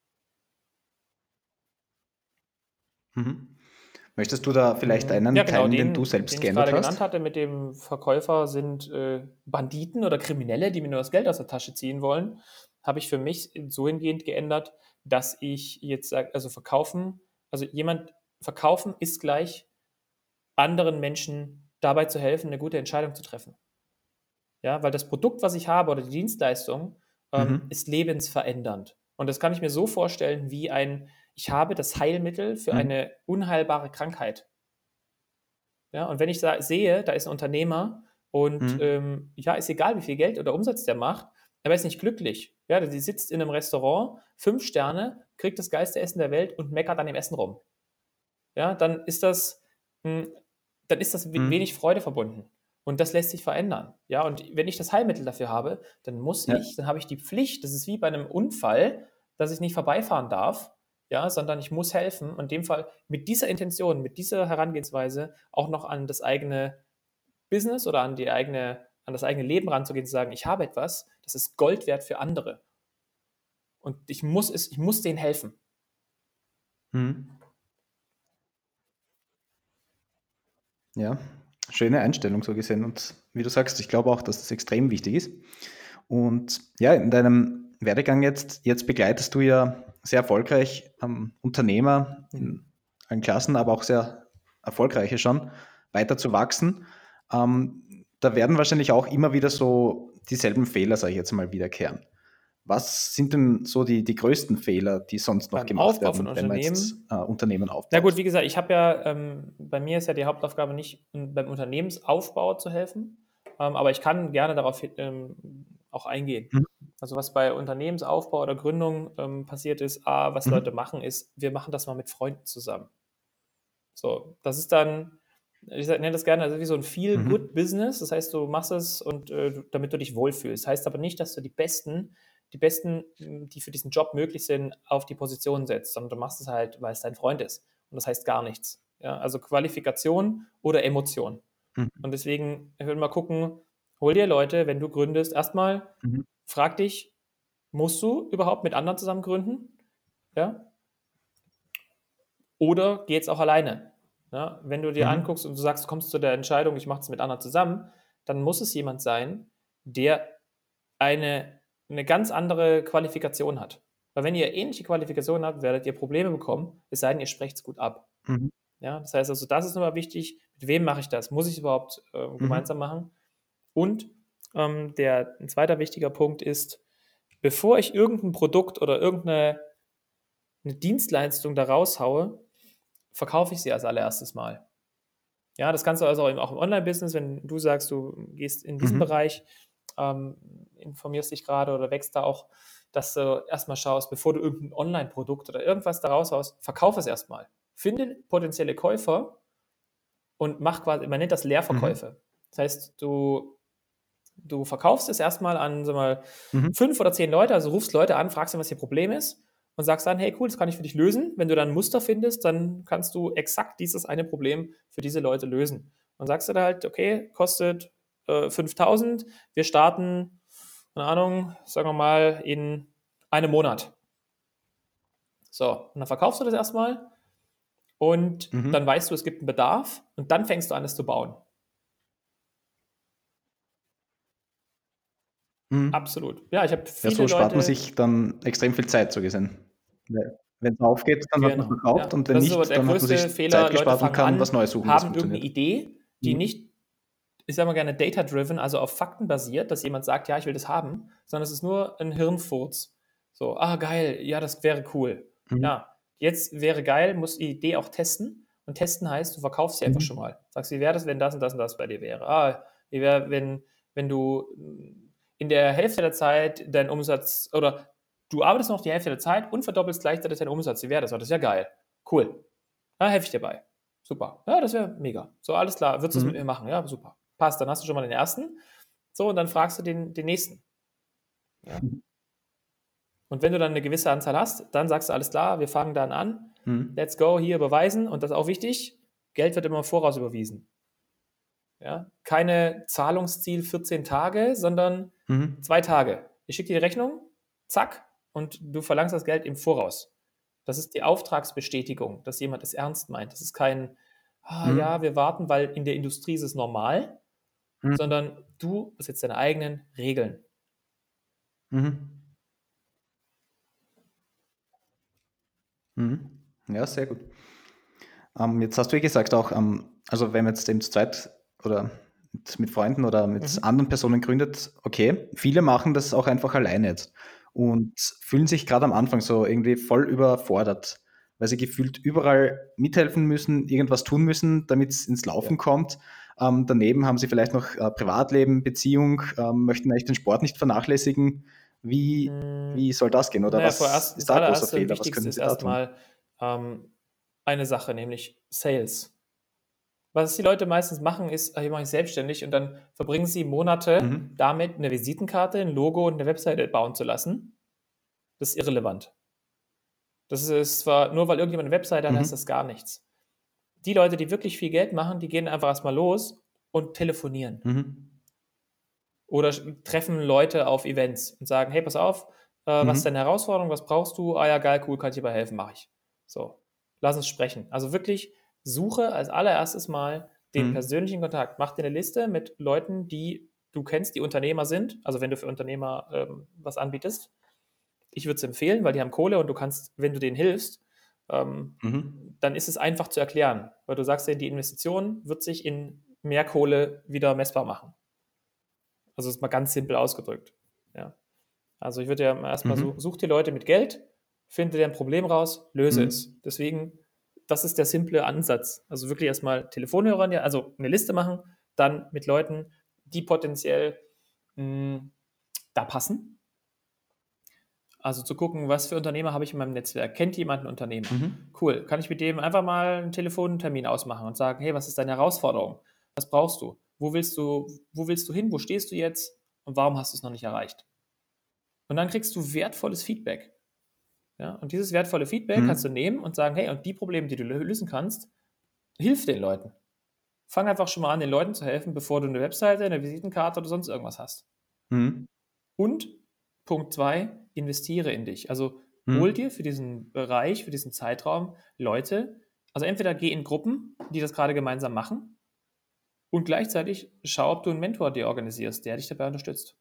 Mhm. Möchtest du da vielleicht Mhm. Ja, einen genau, teilen, den du den, selbst den ich gerade geändert genannt hast? hatte mit dem Verkäufer sind äh, Banditen oder Kriminelle, die mir nur das Geld aus der Tasche ziehen wollen, habe ich für mich so hingehend geändert, dass ich jetzt sage, also verkaufen, also jemand verkaufen ist gleich anderen Menschen dabei zu helfen, eine gute Entscheidung zu treffen. Ja, weil das Produkt, was ich habe oder die Dienstleistung, ähm, Mhm. ist lebensverändernd. Und das kann ich mir so vorstellen wie ein, ich habe das Heilmittel für Mhm. eine unheilbare Krankheit. Ja, und wenn ich sa sehe, da ist ein Unternehmer und Mhm. ähm, ja, ist egal, wie viel Geld oder Umsatz der macht, aber er ist nicht glücklich. Ja, der sitzt in einem Restaurant, fünf Sterne, kriegt das geilste Essen der Welt und meckert an dem Essen rum. Ja, dann ist das, hm, dann ist das we wenig Mhm. Freude verbunden. Und das lässt sich verändern. Ja, und wenn ich das Heilmittel dafür habe, dann muss Ja. ich, dann habe ich die Pflicht, das ist wie bei einem Unfall, dass ich nicht vorbeifahren darf, ja, sondern ich muss helfen. Und in dem Fall mit dieser Intention, mit dieser Herangehensweise auch noch an das eigene Business oder an die eigene, an das eigene Leben ranzugehen, zu sagen, ich habe etwas, das ist Gold wert für andere. Und ich muss es, ich muss denen helfen. Mhm. Ja, schöne Einstellung so gesehen. Und wie du sagst, ich glaube auch, dass das extrem wichtig ist. Und ja, in deinem Werdegang jetzt, jetzt begleitest du ja sehr erfolgreich ähm, Unternehmer Mhm. in allen Klassen, aber auch sehr erfolgreiche schon, weiter zu wachsen. Ähm, da werden wahrscheinlich auch immer wieder so dieselben Fehler, sage ich jetzt mal, wiederkehren. Was sind denn so die, die größten Fehler, die sonst noch Beim gemacht Aufbau von werden, wenn man jetzt Unternehmen. äh, Unternehmen Na gut, aufbaut? wie gesagt, ich habe ja, ähm, bei mir ist ja die Hauptaufgabe nicht um beim Unternehmensaufbau zu helfen, ähm, aber ich kann gerne darauf ähm, auch eingehen. Mhm. Also was bei Unternehmensaufbau oder Gründung ähm, passiert ist, A, was Leute Mhm. machen, ist, wir machen das mal mit Freunden zusammen. So, das ist dann, ich sag- nenne das gerne, also wie so ein Mhm. Feel-Good-Business. Das heißt, du machst es und äh, du- damit du dich wohlfühlst. Das heißt aber nicht, dass du die Besten, die Besten, mh, die für diesen Job möglich sind, auf die Position setzt, sondern du machst es halt, weil es dein Freund ist. Und das heißt gar nichts. Ja, also Qualifikation oder Emotion. Mhm. Und deswegen, ich würde mal gucken, hol dir Leute, wenn du gründest, erstmal Mhm. frag dich, musst du überhaupt mit anderen zusammen gründen? Ja? Oder geht es auch alleine? Ja? Wenn du dir Mhm. anguckst und du sagst, du kommst zu der Entscheidung, ich mache es mit anderen zusammen, dann muss es jemand sein, der eine, eine ganz andere Qualifikation hat. Weil wenn ihr ähnliche Qualifikationen habt, werdet ihr Probleme bekommen, es sei denn, ihr sprecht es gut ab. Mhm. Ja? Das heißt also, das ist nochmal wichtig, mit wem mache ich das? Muss ich es überhaupt äh, Mhm. gemeinsam machen? Und ähm, der, ein zweiter wichtiger Punkt ist, bevor ich irgendein Produkt oder irgendeine eine Dienstleistung da raushaue, verkaufe ich sie als allererstes mal. Ja, das kannst du also auch im Online-Business, wenn du sagst, du gehst in diesen Mhm. Bereich, ähm, informierst dich gerade oder wächst da auch, dass du erstmal schaust, bevor du irgendein Online-Produkt oder irgendwas da raushaust, verkauf es erstmal. Finde potenzielle Käufer und mach quasi, man nennt das Mhm. Leerverkäufe. Das heißt, du Du verkaufst es erstmal an, sag mal, Mhm. fünf oder zehn Leute, also rufst Leute an, fragst dann, was ihr Problem ist und sagst dann: „Hey, cool, das kann ich für dich lösen.“ Wenn du dann 'n Muster findest, dann kannst du exakt dieses eine Problem für diese Leute lösen. Dann sagst du da halt: „Okay, kostet, äh, fünftausend. Wir starten, keine Ahnung, sagen wir mal, in einem Monat.“ So, und dann verkaufst du das erstmal und dann Mhm. weißt du, es gibt einen Bedarf und dann fängst du an, es zu bauen. Mhm. Absolut. Ja, ich habe Ja, viele so spart man Leute. sich dann extrem viel Zeit, so gesehen. Weil wenn es aufgeht, dann hat man's Genau, verkauft ja. und wenn Das ist aber nicht, der dann hat man größte sich Zeit Fehler. Leute gespart und fangen kann was an, Neues suchen, was haben irgendeine funktioniert. Idee, die Mhm. nicht, ich sage mal gerne, data-driven, also auf Fakten basiert, dass jemand sagt, ja, ich will das haben, sondern es ist nur ein Hirnfurz. So, ah, geil, ja, das wäre cool. Mhm. Ja, jetzt wäre geil, muss die Idee auch testen. Und testen heißt, du verkaufst sie einfach schon Mhm. mal. Sagst, wie wäre das, wenn das und das und das bei dir wäre? Ah, wie wäre, wenn, wenn du in der Hälfte der Zeit deinen Umsatz oder du arbeitest noch die Hälfte der Zeit und verdoppelst gleichzeitig deinen Umsatz. Wie wäre das? Oh, das ist ja geil. Cool. Da helfe ich dir bei. Super. Ja, das wäre mega. So, alles klar. Würdest du das mit mir Mhm. machen? Ja, super. Passt. Dann hast du schon mal den ersten. So, und dann fragst du den, den nächsten. Ja. Und wenn du dann eine gewisse Anzahl hast, dann sagst du, alles klar, wir fangen dann an. Mhm. Let's go, hier überweisen. Und das ist auch wichtig. Geld wird immer im Voraus überwiesen. Ja. Keine Zahlungsziel vierzehn Tage, sondern Mhm. zwei Tage. Ich schicke dir die Rechnung, zack, und du verlangst das Geld im Voraus. Das ist die Auftragsbestätigung, dass jemand es ernst meint. Das ist kein, ah ja, Mhm. wir warten, weil in der Industrie ist es normal, Mhm. sondern du setzt deine eigenen Regeln. Mhm. Mhm. Ja, sehr gut. Ähm, jetzt hast du ja gesagt auch, ähm, also wenn man jetzt eben zu zweit oder mit, mit Freunden oder mit Mhm. anderen Personen gründet, okay, viele machen das auch einfach alleine jetzt und fühlen sich gerade am Anfang so irgendwie voll überfordert, weil sie gefühlt überall mithelfen müssen, irgendwas tun müssen, damit es ins Ja. Laufen kommt. Ähm, daneben haben sie vielleicht noch äh, Privatleben, Beziehung, ähm, möchten eigentlich den Sport nicht vernachlässigen. Wie, Mm, wie soll das gehen oder Naja, was vorerst, ist das da ein großer allererste und Fehler? Was Wichtigste können ist Sie da tun? erstmal ähm, eine Sache, nämlich Sales. Was die Leute meistens machen, ist, ah, hier mache ich selbstständig und dann verbringen sie Monate Mhm. damit, eine Visitenkarte, ein Logo und eine Webseite bauen zu lassen. Das ist irrelevant. Das ist zwar, nur weil irgendjemand eine Webseite hat, heißt das Mhm. gar nichts. Die Leute, die wirklich viel Geld machen, die gehen einfach erstmal los und telefonieren. Mhm. Oder treffen Leute auf Events und sagen, hey, pass auf, äh, was ist deine Mhm. Herausforderung, was brauchst du? Ah ja, geil, cool, kann ich dir dabei helfen, mache ich. So, lass uns sprechen. Also wirklich suche als allererstes mal den Mhm. persönlichen Kontakt. Mach dir eine Liste mit Leuten, die du kennst, die Unternehmer sind. Also wenn du für Unternehmer ähm, was anbietest. Ich würde es empfehlen, weil die haben Kohle und du kannst, wenn du denen hilfst, ähm, Mhm. dann ist es einfach zu erklären, weil du sagst ja, die Investition wird sich in mehr Kohle wieder messbar machen. Also das ist mal ganz simpel ausgedrückt. Ja. Also ich würde ja erstmal so, Mhm. such dir Leute mit Geld, finde dir ein Problem raus, löse Mhm. es. Deswegen, das ist der simple Ansatz. Also wirklich erstmal Telefonhörer, ja, also eine Liste machen, dann mit Leuten, die potenziell mh, da passen. Also zu gucken, was für Unternehmer habe ich in meinem Netzwerk? Kennt jemand ein Unternehmer? Mhm. Cool. Kann ich mit dem einfach mal einen Telefontermin ausmachen und sagen, hey, was ist deine Herausforderung? Was brauchst du? Wo willst du, wo willst du hin? Wo stehst du jetzt? Und warum hast du es noch nicht erreicht? Und dann kriegst du wertvolles Feedback. Ja? Und dieses wertvolle Feedback kannst du Mhm. nehmen und sagen, hey, und die Probleme, die du lö- lösen kannst, hilf den Leuten. Fang einfach schon mal an, den Leuten zu helfen, bevor du eine Webseite, eine Visitenkarte oder sonst irgendwas hast. Mhm. Und Punkt zwei, investiere in dich. Also hol Mhm. dir für diesen Bereich, für diesen Zeitraum Leute, also entweder geh in Gruppen, die das gerade gemeinsam machen, und gleichzeitig schau, ob du einen Mentor dir organisierst, der dich dabei unterstützt.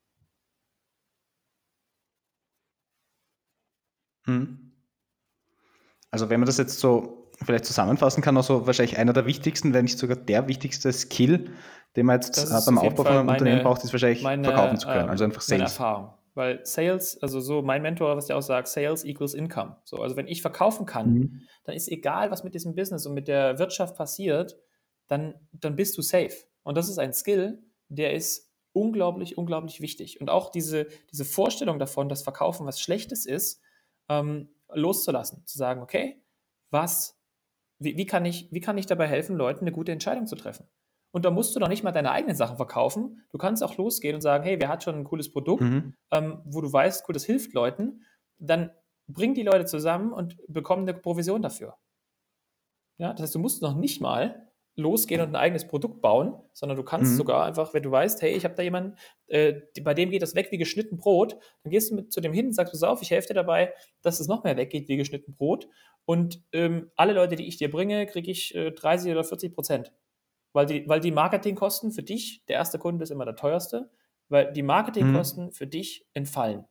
Mhm. Also wenn man das jetzt so vielleicht zusammenfassen kann, also wahrscheinlich einer der wichtigsten, wenn nicht sogar der wichtigste Skill, den man jetzt Das äh, ist beim auf jeden Aufbau von Fall einem Unternehmen braucht, meine, ist wahrscheinlich verkaufen meine, zu können, also ähm, einfach meine Sales. Erfahrung. Weil Sales, also so mein Mentor, was der auch sagt, Sales equals Income. So, also wenn ich verkaufen kann, Mhm. dann ist egal, was mit diesem Business und mit der Wirtschaft passiert, dann, dann bist du safe. Und das ist ein Skill, der ist unglaublich, unglaublich wichtig. Und auch diese, diese Vorstellung davon, dass Verkaufen was Schlechtes ist, ähm, loszulassen. Zu sagen, okay, was, wie, wie, kann ich, wie kann ich dabei helfen, Leuten eine gute Entscheidung zu treffen? Und da musst du noch nicht mal deine eigenen Sachen verkaufen. Du kannst auch losgehen und sagen, hey, wer hat schon ein cooles Produkt, Mhm. ähm, wo du weißt, cool, das hilft Leuten, dann bring die Leute zusammen und bekomm eine Provision dafür. Ja, das heißt, du musst noch nicht mal losgehen und ein eigenes Produkt bauen, sondern du kannst Mhm. sogar einfach, wenn du weißt, hey, ich habe da jemanden, äh, die, bei dem geht das weg wie geschnitten Brot, dann gehst du mit zu dem hin und sagst, pass auf, ich helfe dir dabei, dass es noch mehr weggeht wie geschnitten Brot. Und ähm, alle Leute, die ich dir bringe, kriege ich äh, dreißig oder vierzig Prozent. Weil die, weil die Marketingkosten für dich, der erste Kunde ist immer der teuerste, weil die Mhm. Marketingkosten für dich entfallen.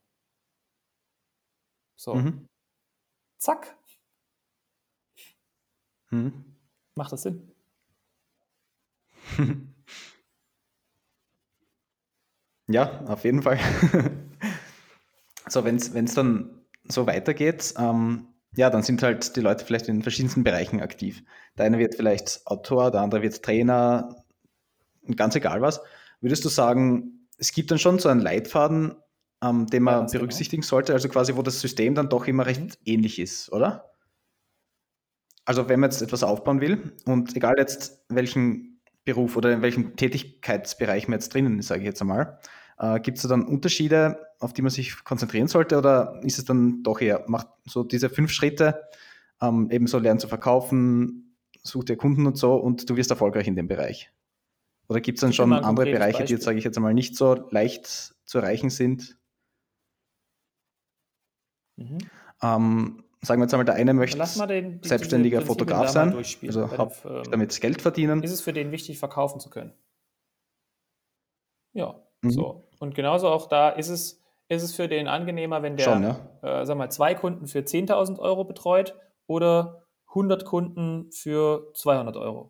So, Mhm. zack, Mhm. macht das Sinn. Ja, auf jeden Fall. So, wenn es dann so weitergeht, ähm, ja, dann sind halt die Leute vielleicht in verschiedensten Bereichen aktiv. Der eine wird vielleicht Autor, der andere wird Trainer, ganz egal was. Würdest du sagen, es gibt dann schon so einen Leitfaden, ähm, den Bei man was genau? berücksichtigen sollte, also quasi, wo das System dann doch immer Mhm. recht ähnlich ist, oder? Also wenn man jetzt etwas aufbauen will und egal jetzt welchen Beruf oder in welchem Tätigkeitsbereich man jetzt drinnen ist, sage ich jetzt einmal, äh, gibt es da dann Unterschiede, auf die man sich konzentrieren sollte oder ist es dann doch eher, macht so diese fünf Schritte, ähm, eben so lernen zu verkaufen, such dir Kunden und so und du wirst erfolgreich in dem Bereich? Oder gibt es Ich dann gebe dir mal schon ein andere konkretes Bereiche, die jetzt, Beispiel. sage ich jetzt einmal, nicht so leicht zu erreichen sind? Mhm. Ähm, sagen wir jetzt einmal, der eine möchte Lass mal den, die, diese selbstständiger Prinzipien Fotograf da mal sein, durchspielen. also Bei dem, haupt ähm, damit Geld ist verdienen. es für den wichtig, verkaufen zu können? Ja, Mhm. so. Und genauso auch da ist es, ist es für den angenehmer, wenn Schon, der, ja. äh, sag mal, zwei Kunden für zehntausend Euro betreut oder hundert Kunden für zweihundert Euro.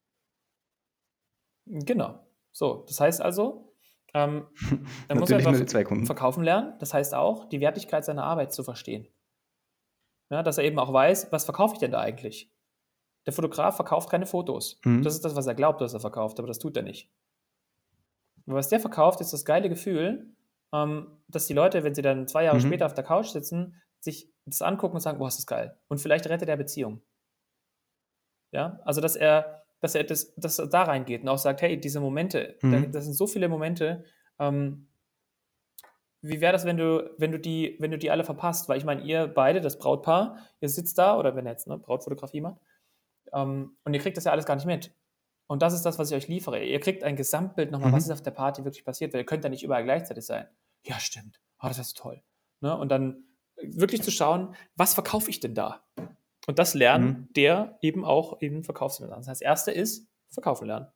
Genau. So, das heißt also, ähm, er muss Natürlich nur einfach die zwei Kunden. verkaufen lernen. Das heißt auch, die Wertigkeit seiner Arbeit zu verstehen. Ja, dass er eben auch weiß, was verkaufe ich denn da eigentlich? Der Fotograf verkauft keine Fotos. Das ist Mhm. das, was er glaubt, dass er verkauft, aber das tut er nicht. Und was der verkauft, ist das geile Gefühl, ähm, dass die Leute, wenn sie dann zwei Jahre später auf Mhm. der Couch sitzen, sich das angucken und sagen, boah, ist das geil. Und vielleicht rettet er Beziehung. Ja, also dass er, dass er das, dass er da reingeht und auch sagt, hey, diese Momente, da, das Mhm. sind so viele Momente, ähm, wie wäre das, wenn du, wenn du die, wenn du die alle verpasst? Weil ich meine, ihr beide, das Brautpaar, ihr sitzt da, oder wenn ihr jetzt eine Brautfotografie macht, ähm, und ihr kriegt das ja alles gar nicht mit. Und das ist das, was ich euch liefere. Ihr kriegt ein Gesamtbild nochmal, was ist auf Mhm. der Party wirklich passiert, weil ihr könnt ja nicht überall gleichzeitig sein. Ja, stimmt. Oh, das ist toll. Ne? Und dann wirklich zu schauen, was verkaufe ich denn da? Und das Lernen Mhm. der eben auch in Verkaufsseminaren. Das heißt, das erste ist verkaufen lernen.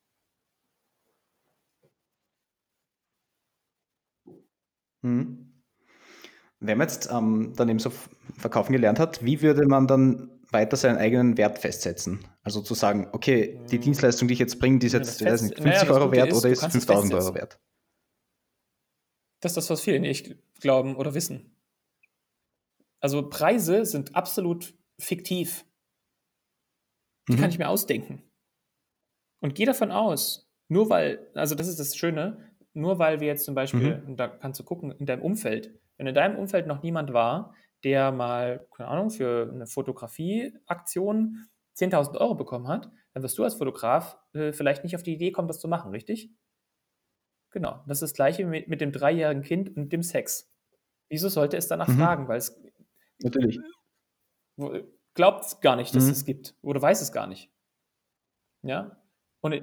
Mhm. Wenn man jetzt ähm, dann eben so f- verkaufen gelernt hat, wie würde man dann weiter seinen eigenen Wert festsetzen? Also zu sagen, okay, die Hm, Dienstleistung, die ich jetzt bringe, die ist Wenn das jetzt, ich weiß fest, nicht, naja, fünfzig das Euro Gute wert oder ist, du ist kannst es fünftausend Euro festsetzen. wert? Das ist das, was viele nicht glauben oder wissen. Also Preise sind absolut fiktiv. Die kann ich mir Mhm. ausdenken. Und geh davon aus, nur weil, also das ist das Schöne, nur weil wir jetzt zum Beispiel, und Mhm. da kannst du gucken, in deinem Umfeld, Wenn in deinem Umfeld noch niemand war, der mal, keine Ahnung, für eine Fotografieaktion zehntausend Euro bekommen hat, dann wirst du als Fotograf äh, vielleicht nicht auf die Idee kommen, das zu machen, richtig? Genau. Das ist das Gleiche mit, mit dem dreijährigen Kind und dem Sex. Wieso sollte es danach fragen? Mhm. Weil es Natürlich. wo- glaubt gar nicht, dass es Mhm. gibt oder weiß es gar nicht. Ja? Und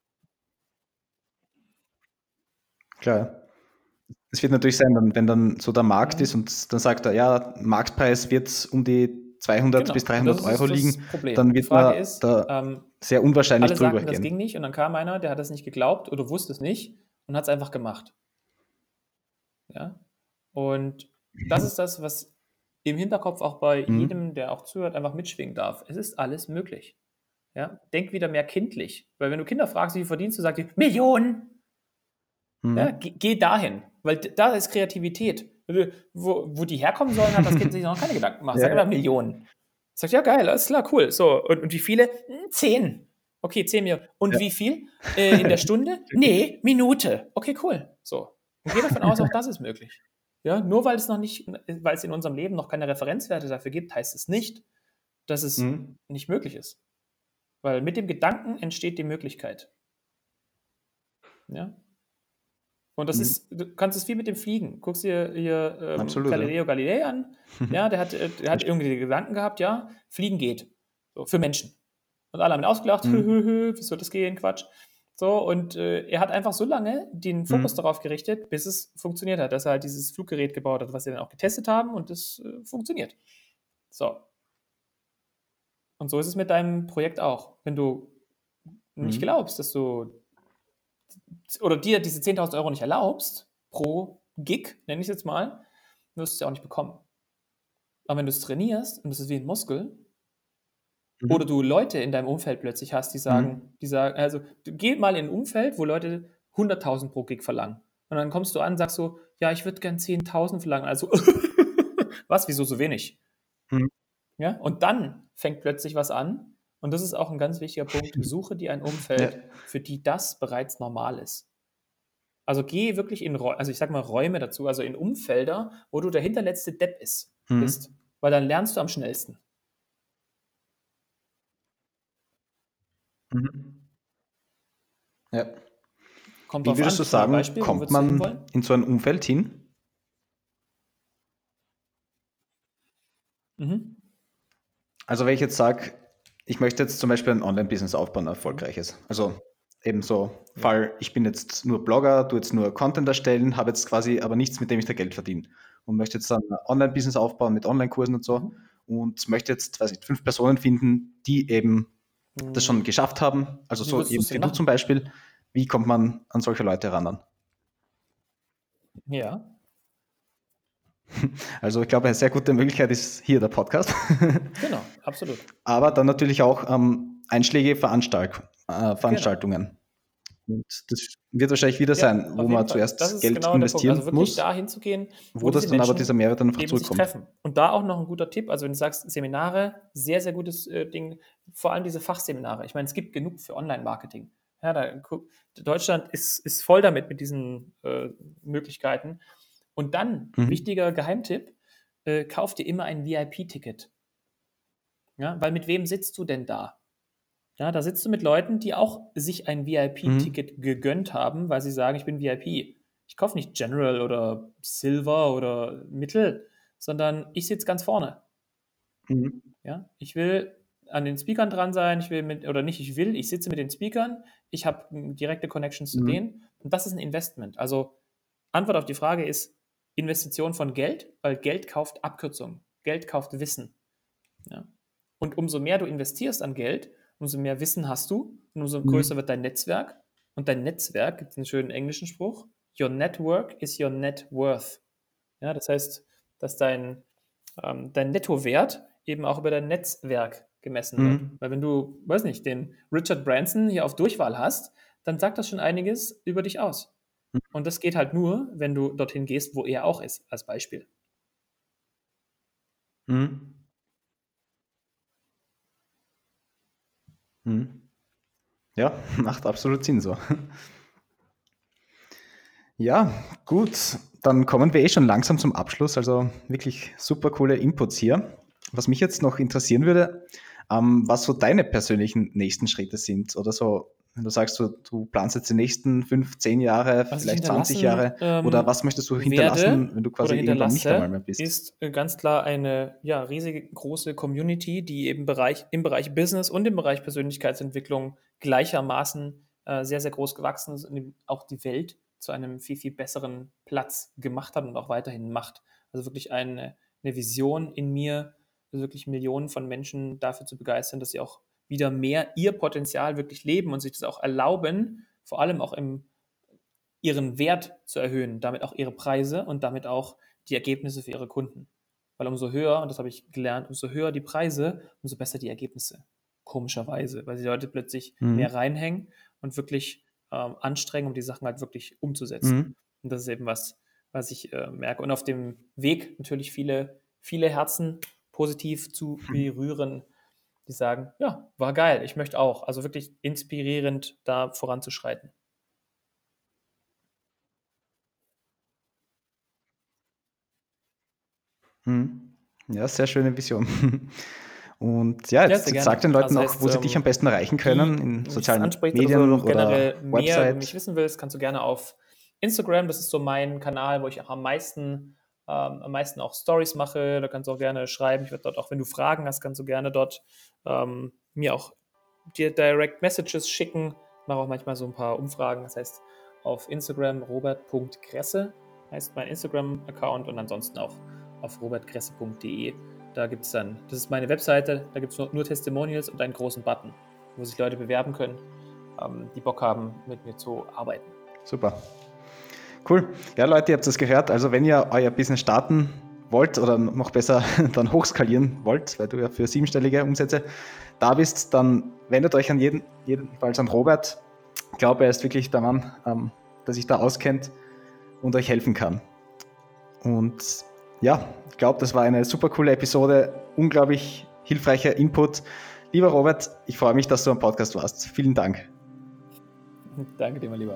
Klar. Es wird natürlich sein, dann, wenn dann so der Markt ist Mhm. und dann sagt er, ja, Marktpreis wird um die zweihundert bis Genau, und das dreihundert ist das Euro liegen, das Problem. dann Die wird Frage man ist, da ähm, sehr unwahrscheinlich alle drüber sagten, das ging gehen. nicht und dann kam einer, der hat es nicht geglaubt oder wusste es nicht und hat es einfach gemacht. Ja? Und das ist das, was im Hinterkopf auch bei Mhm. jedem, der auch zuhört, einfach mitschwingen darf. Es ist alles möglich. Ja? Denk wieder mehr kindlich, weil wenn du Kinder fragst, wie viel verdienst du, sagt die Millionen. Ja? Mhm. Geh, geh dahin, weil d- da ist Kreativität. Wo, wo die herkommen sollen, hat das Kind sich noch keine Gedanken gemacht. Ja, Sag ja. immer Millionen. Sagt, ja, geil, alles klar, cool. So, und, und wie viele? Hm, Zehn. Okay, zehn Millionen. Und Ja. wie viel? Äh, in der Stunde? Nee, Minute. Okay, cool. So. Und geh davon aus, auch das ist möglich. Ja, nur weil es noch nicht, weil es in unserem Leben noch keine Referenzwerte dafür gibt, heißt es nicht, dass es Mhm. nicht möglich ist. Weil mit dem Gedanken entsteht die Möglichkeit. Ja. Und das Mhm. ist, du kannst es viel mit dem Fliegen. Guckst dir hier ähm, Absolut, ja. Galileo Galilei an. Ja, der hat, äh, der hat irgendwie den Gedanken gehabt, ja, Fliegen geht. So, für Menschen. Und alle haben ihn ausgelacht, hö, hö, Mhm. hö, wie soll das gehen, Quatsch. So, und äh, er hat einfach so lange den Fokus Mhm. darauf gerichtet, bis es funktioniert hat, dass er halt dieses Fluggerät gebaut hat, was sie dann auch getestet haben und es äh, funktioniert. So. Und so ist es mit deinem Projekt auch. Wenn du nicht Mhm. glaubst, dass du oder dir diese zehntausend Euro nicht erlaubst, pro Gig, nenne ich es jetzt mal, wirst du es ja auch nicht bekommen. Aber wenn du es trainierst und das ist wie ein Muskel, oder Mhm. du Leute in deinem Umfeld plötzlich hast, die Mhm. sagen, die sagen, also du geh mal in ein Umfeld, wo Leute hunderttausend pro Gig verlangen. Und dann kommst du an und sagst so, ja, ich würde gern zehntausend verlangen. Also, was, wieso so wenig? Mhm. Ja? Und dann fängt plötzlich was an. Und das ist auch ein ganz wichtiger Punkt. Suche dir ein Ja. Umfeld, für die das bereits normal ist. Also geh wirklich in Räume, also ich sag mal Räume dazu, also in Umfelder, wo du der hinterletzte Depp ist, bist. Mhm. Weil dann lernst du am schnellsten. Mhm. Ja. Kommt Wie drauf würdest an, du gib mal ein sagen, Beispiel, wo kommt würdest du hinwollen? man in so ein Umfeld hin? Mhm. Also wenn ich jetzt sage, ich möchte jetzt zum Beispiel ein Online-Business aufbauen, ein Mhm. erfolgreiches. Also eben so Ja. Fall, ich bin jetzt nur Blogger, tu jetzt nur Content erstellen, habe jetzt quasi aber nichts, mit dem ich da Geld verdiene. Und möchte jetzt dann ein Online-Business aufbauen mit Online-Kursen und so. Mhm. Und möchte jetzt, weiß ich, fünf Personen finden, die eben das schon Hm, geschafft haben. Also Wie so würdest du eben es denn wie du machen? zum Beispiel. Wie kommt man an solche Leute ran? Ja, Also ich glaube, eine sehr gute Möglichkeit ist hier der Podcast. genau, absolut. Aber dann natürlich auch ähm, einschlägige Veranstalt äh, Genau. Veranstaltungen. Und das wird wahrscheinlich wieder Ja, sein, wo auf jeden man Fall. Das zuerst ist Geld genau der Punkt. Also investieren wirklich muss, dahin zu gehen, wo wo diese das dann aber dieser Menschen Mehrwert dann einfach eben sich zurückkommt. treffen. Und da auch noch ein guter Tipp, also wenn du sagst Seminare, sehr, sehr gutes äh, Ding, vor allem diese Fachseminare. Ich meine, es gibt genug für Online-Marketing. Ja, da, guck, Deutschland ist, ist voll damit, mit diesen äh, Möglichkeiten. Und dann, Mhm. wichtiger Geheimtipp, äh, kauf dir immer ein V I P-Ticket. Ja, weil mit wem sitzt du denn da? Ja, da sitzt du mit Leuten, die auch sich ein Mhm. V I P-Ticket gegönnt haben, weil sie sagen, ich bin V I P. Ich kaufe nicht General oder Silver oder Mittel, sondern ich sitze ganz vorne. Mhm. Ja, ich will an den Speakern dran sein, ich will mit, oder nicht, ich will, ich sitze mit den Speakern, ich habe direkte Connections zu Mhm. denen und das ist ein Investment. Also Antwort auf die Frage ist Investition von Geld, weil Geld kauft Abkürzungen, Geld kauft Wissen. Ja. Und umso mehr du investierst an Geld, umso mehr Wissen hast du und umso größer Mhm. wird dein Netzwerk. Und dein Netzwerk, gibt es einen schönen englischen Spruch, your network is your net worth. Ja, das heißt, dass dein, ähm, dein Nettowert eben auch über dein Netzwerk gemessen wird. Mhm. Weil wenn du, weiß nicht, den Richard Branson hier auf Durchwahl hast, dann sagt das schon einiges über dich aus. Und das geht halt nur, wenn du dorthin gehst, wo er auch ist, als Beispiel. Mhm. Mhm. Ja, macht absolut Sinn so. Ja, gut. Dann kommen wir eh schon langsam zum Abschluss. Also wirklich super coole Inputs hier. Was mich jetzt noch interessieren würde, ähm, was so deine persönlichen nächsten Schritte sind oder so, wenn du sagst, du, du planst jetzt die nächsten fünf, zehn Jahre, Was ich vielleicht zwanzig hinterlassen Jahre oder ähm, was möchtest du hinterlassen, werde wenn du oder quasi irgendwann nicht einmal mehr hinterlasse, bist? ist äh, ganz klar eine ja, riesige große Community, die im Bereich, im Bereich Business und im Bereich Persönlichkeitsentwicklung gleichermaßen äh, sehr, sehr groß gewachsen ist und die- auch die Welt zu einem viel, viel besseren Platz gemacht hat und auch weiterhin macht. Also wirklich eine, eine Vision in mir, also wirklich Millionen von Menschen dafür zu begeistern, dass sie auch wieder mehr ihr Potenzial wirklich leben und sich das auch erlauben, vor allem auch im ihren Wert zu erhöhen, damit auch ihre Preise und damit auch die Ergebnisse für ihre Kunden. Weil umso höher, und das habe ich gelernt, umso höher die Preise, umso besser die Ergebnisse. Komischerweise, weil die Leute plötzlich mehr Mhm. reinhängen und wirklich ähm, anstrengen, um die Sachen halt wirklich umzusetzen. Mhm. Und das ist eben was, was ich äh, merke. Und auf dem Weg natürlich viele, viele Herzen positiv zu berühren, die sagen, ja, war geil, ich möchte auch. Also wirklich inspirierend, da voranzuschreiten. Mhm. Ja, sehr schöne Vision. Und ja, Ja, jetzt, sehr jetzt sag gerne. den Leuten Also auch, heißt, wo sie dich am ähm, besten erreichen können, die, in wenn dich das sozialen anspricht oder so, Medien noch oder generell mehr über mich Website. wissen willst, kannst du gerne auf Instagram, das ist so mein Kanal, wo ich auch am meisten, ähm, am meisten auch Stories mache. Da kannst du auch gerne schreiben. Ich werde dort auch, wenn du Fragen hast, kannst du gerne dort ähm, mir auch dir Direct Messages schicken. Ich mache auch manchmal so ein paar Umfragen. Das heißt, auf Instagram robert punkt gresse heißt mein Instagram-Account und ansonsten auch auf robert gresse punkt de. Da gibt es dann, das ist meine Webseite, da gibt es nur, nur Testimonials und einen großen Button, wo sich Leute bewerben können, ähm, die Bock haben, mit mir zu arbeiten. Super. Cool. Ja, Leute, ihr habt das gehört. Also wenn ihr euer Business starten wollt oder noch besser dann hochskalieren wollt, weil du ja für siebenstellige Umsätze da bist, dann wendet euch an jeden, jedenfalls an Robert. Ich glaube, er ist wirklich der Mann, ähm, der sich da auskennt und euch helfen kann. Und ja, ich glaube, das war eine super coole Episode, unglaublich hilfreicher Input. Lieber Robert, ich freue mich, dass du am Podcast warst. Vielen Dank. Danke dir, mein Lieber.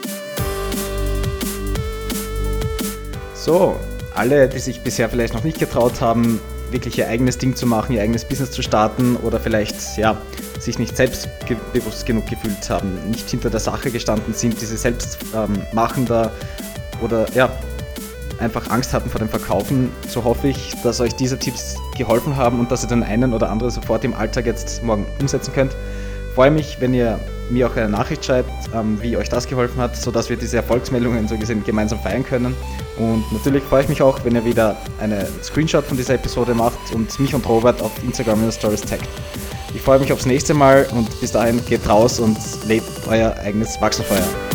So, alle, die sich bisher vielleicht noch nicht getraut haben, wirklich ihr eigenes Ding zu machen, ihr eigenes Business zu starten oder vielleicht ja, sich nicht selbstbewusst genug gefühlt haben, nicht hinter der Sache gestanden sind, diese selbst ähm, machen da oder ja, einfach Angst hatten vor dem Verkaufen, so hoffe ich, dass euch diese Tipps geholfen haben und dass ihr den einen oder anderen sofort im Alltag jetzt morgen umsetzen könnt. Ich freue mich, wenn ihr mir auch eine Nachricht schreibt, ähm, wie euch das geholfen hat, sodass wir diese Erfolgsmeldungen so gesehen gemeinsam feiern können. Und natürlich freue ich mich auch, wenn ihr wieder einen Screenshot von dieser Episode macht und mich und Robert auf Instagram in den Stories taggt. Ich freue mich aufs nächste Mal und bis dahin geht raus und lebt euer eigenes Wachstumsfeuer.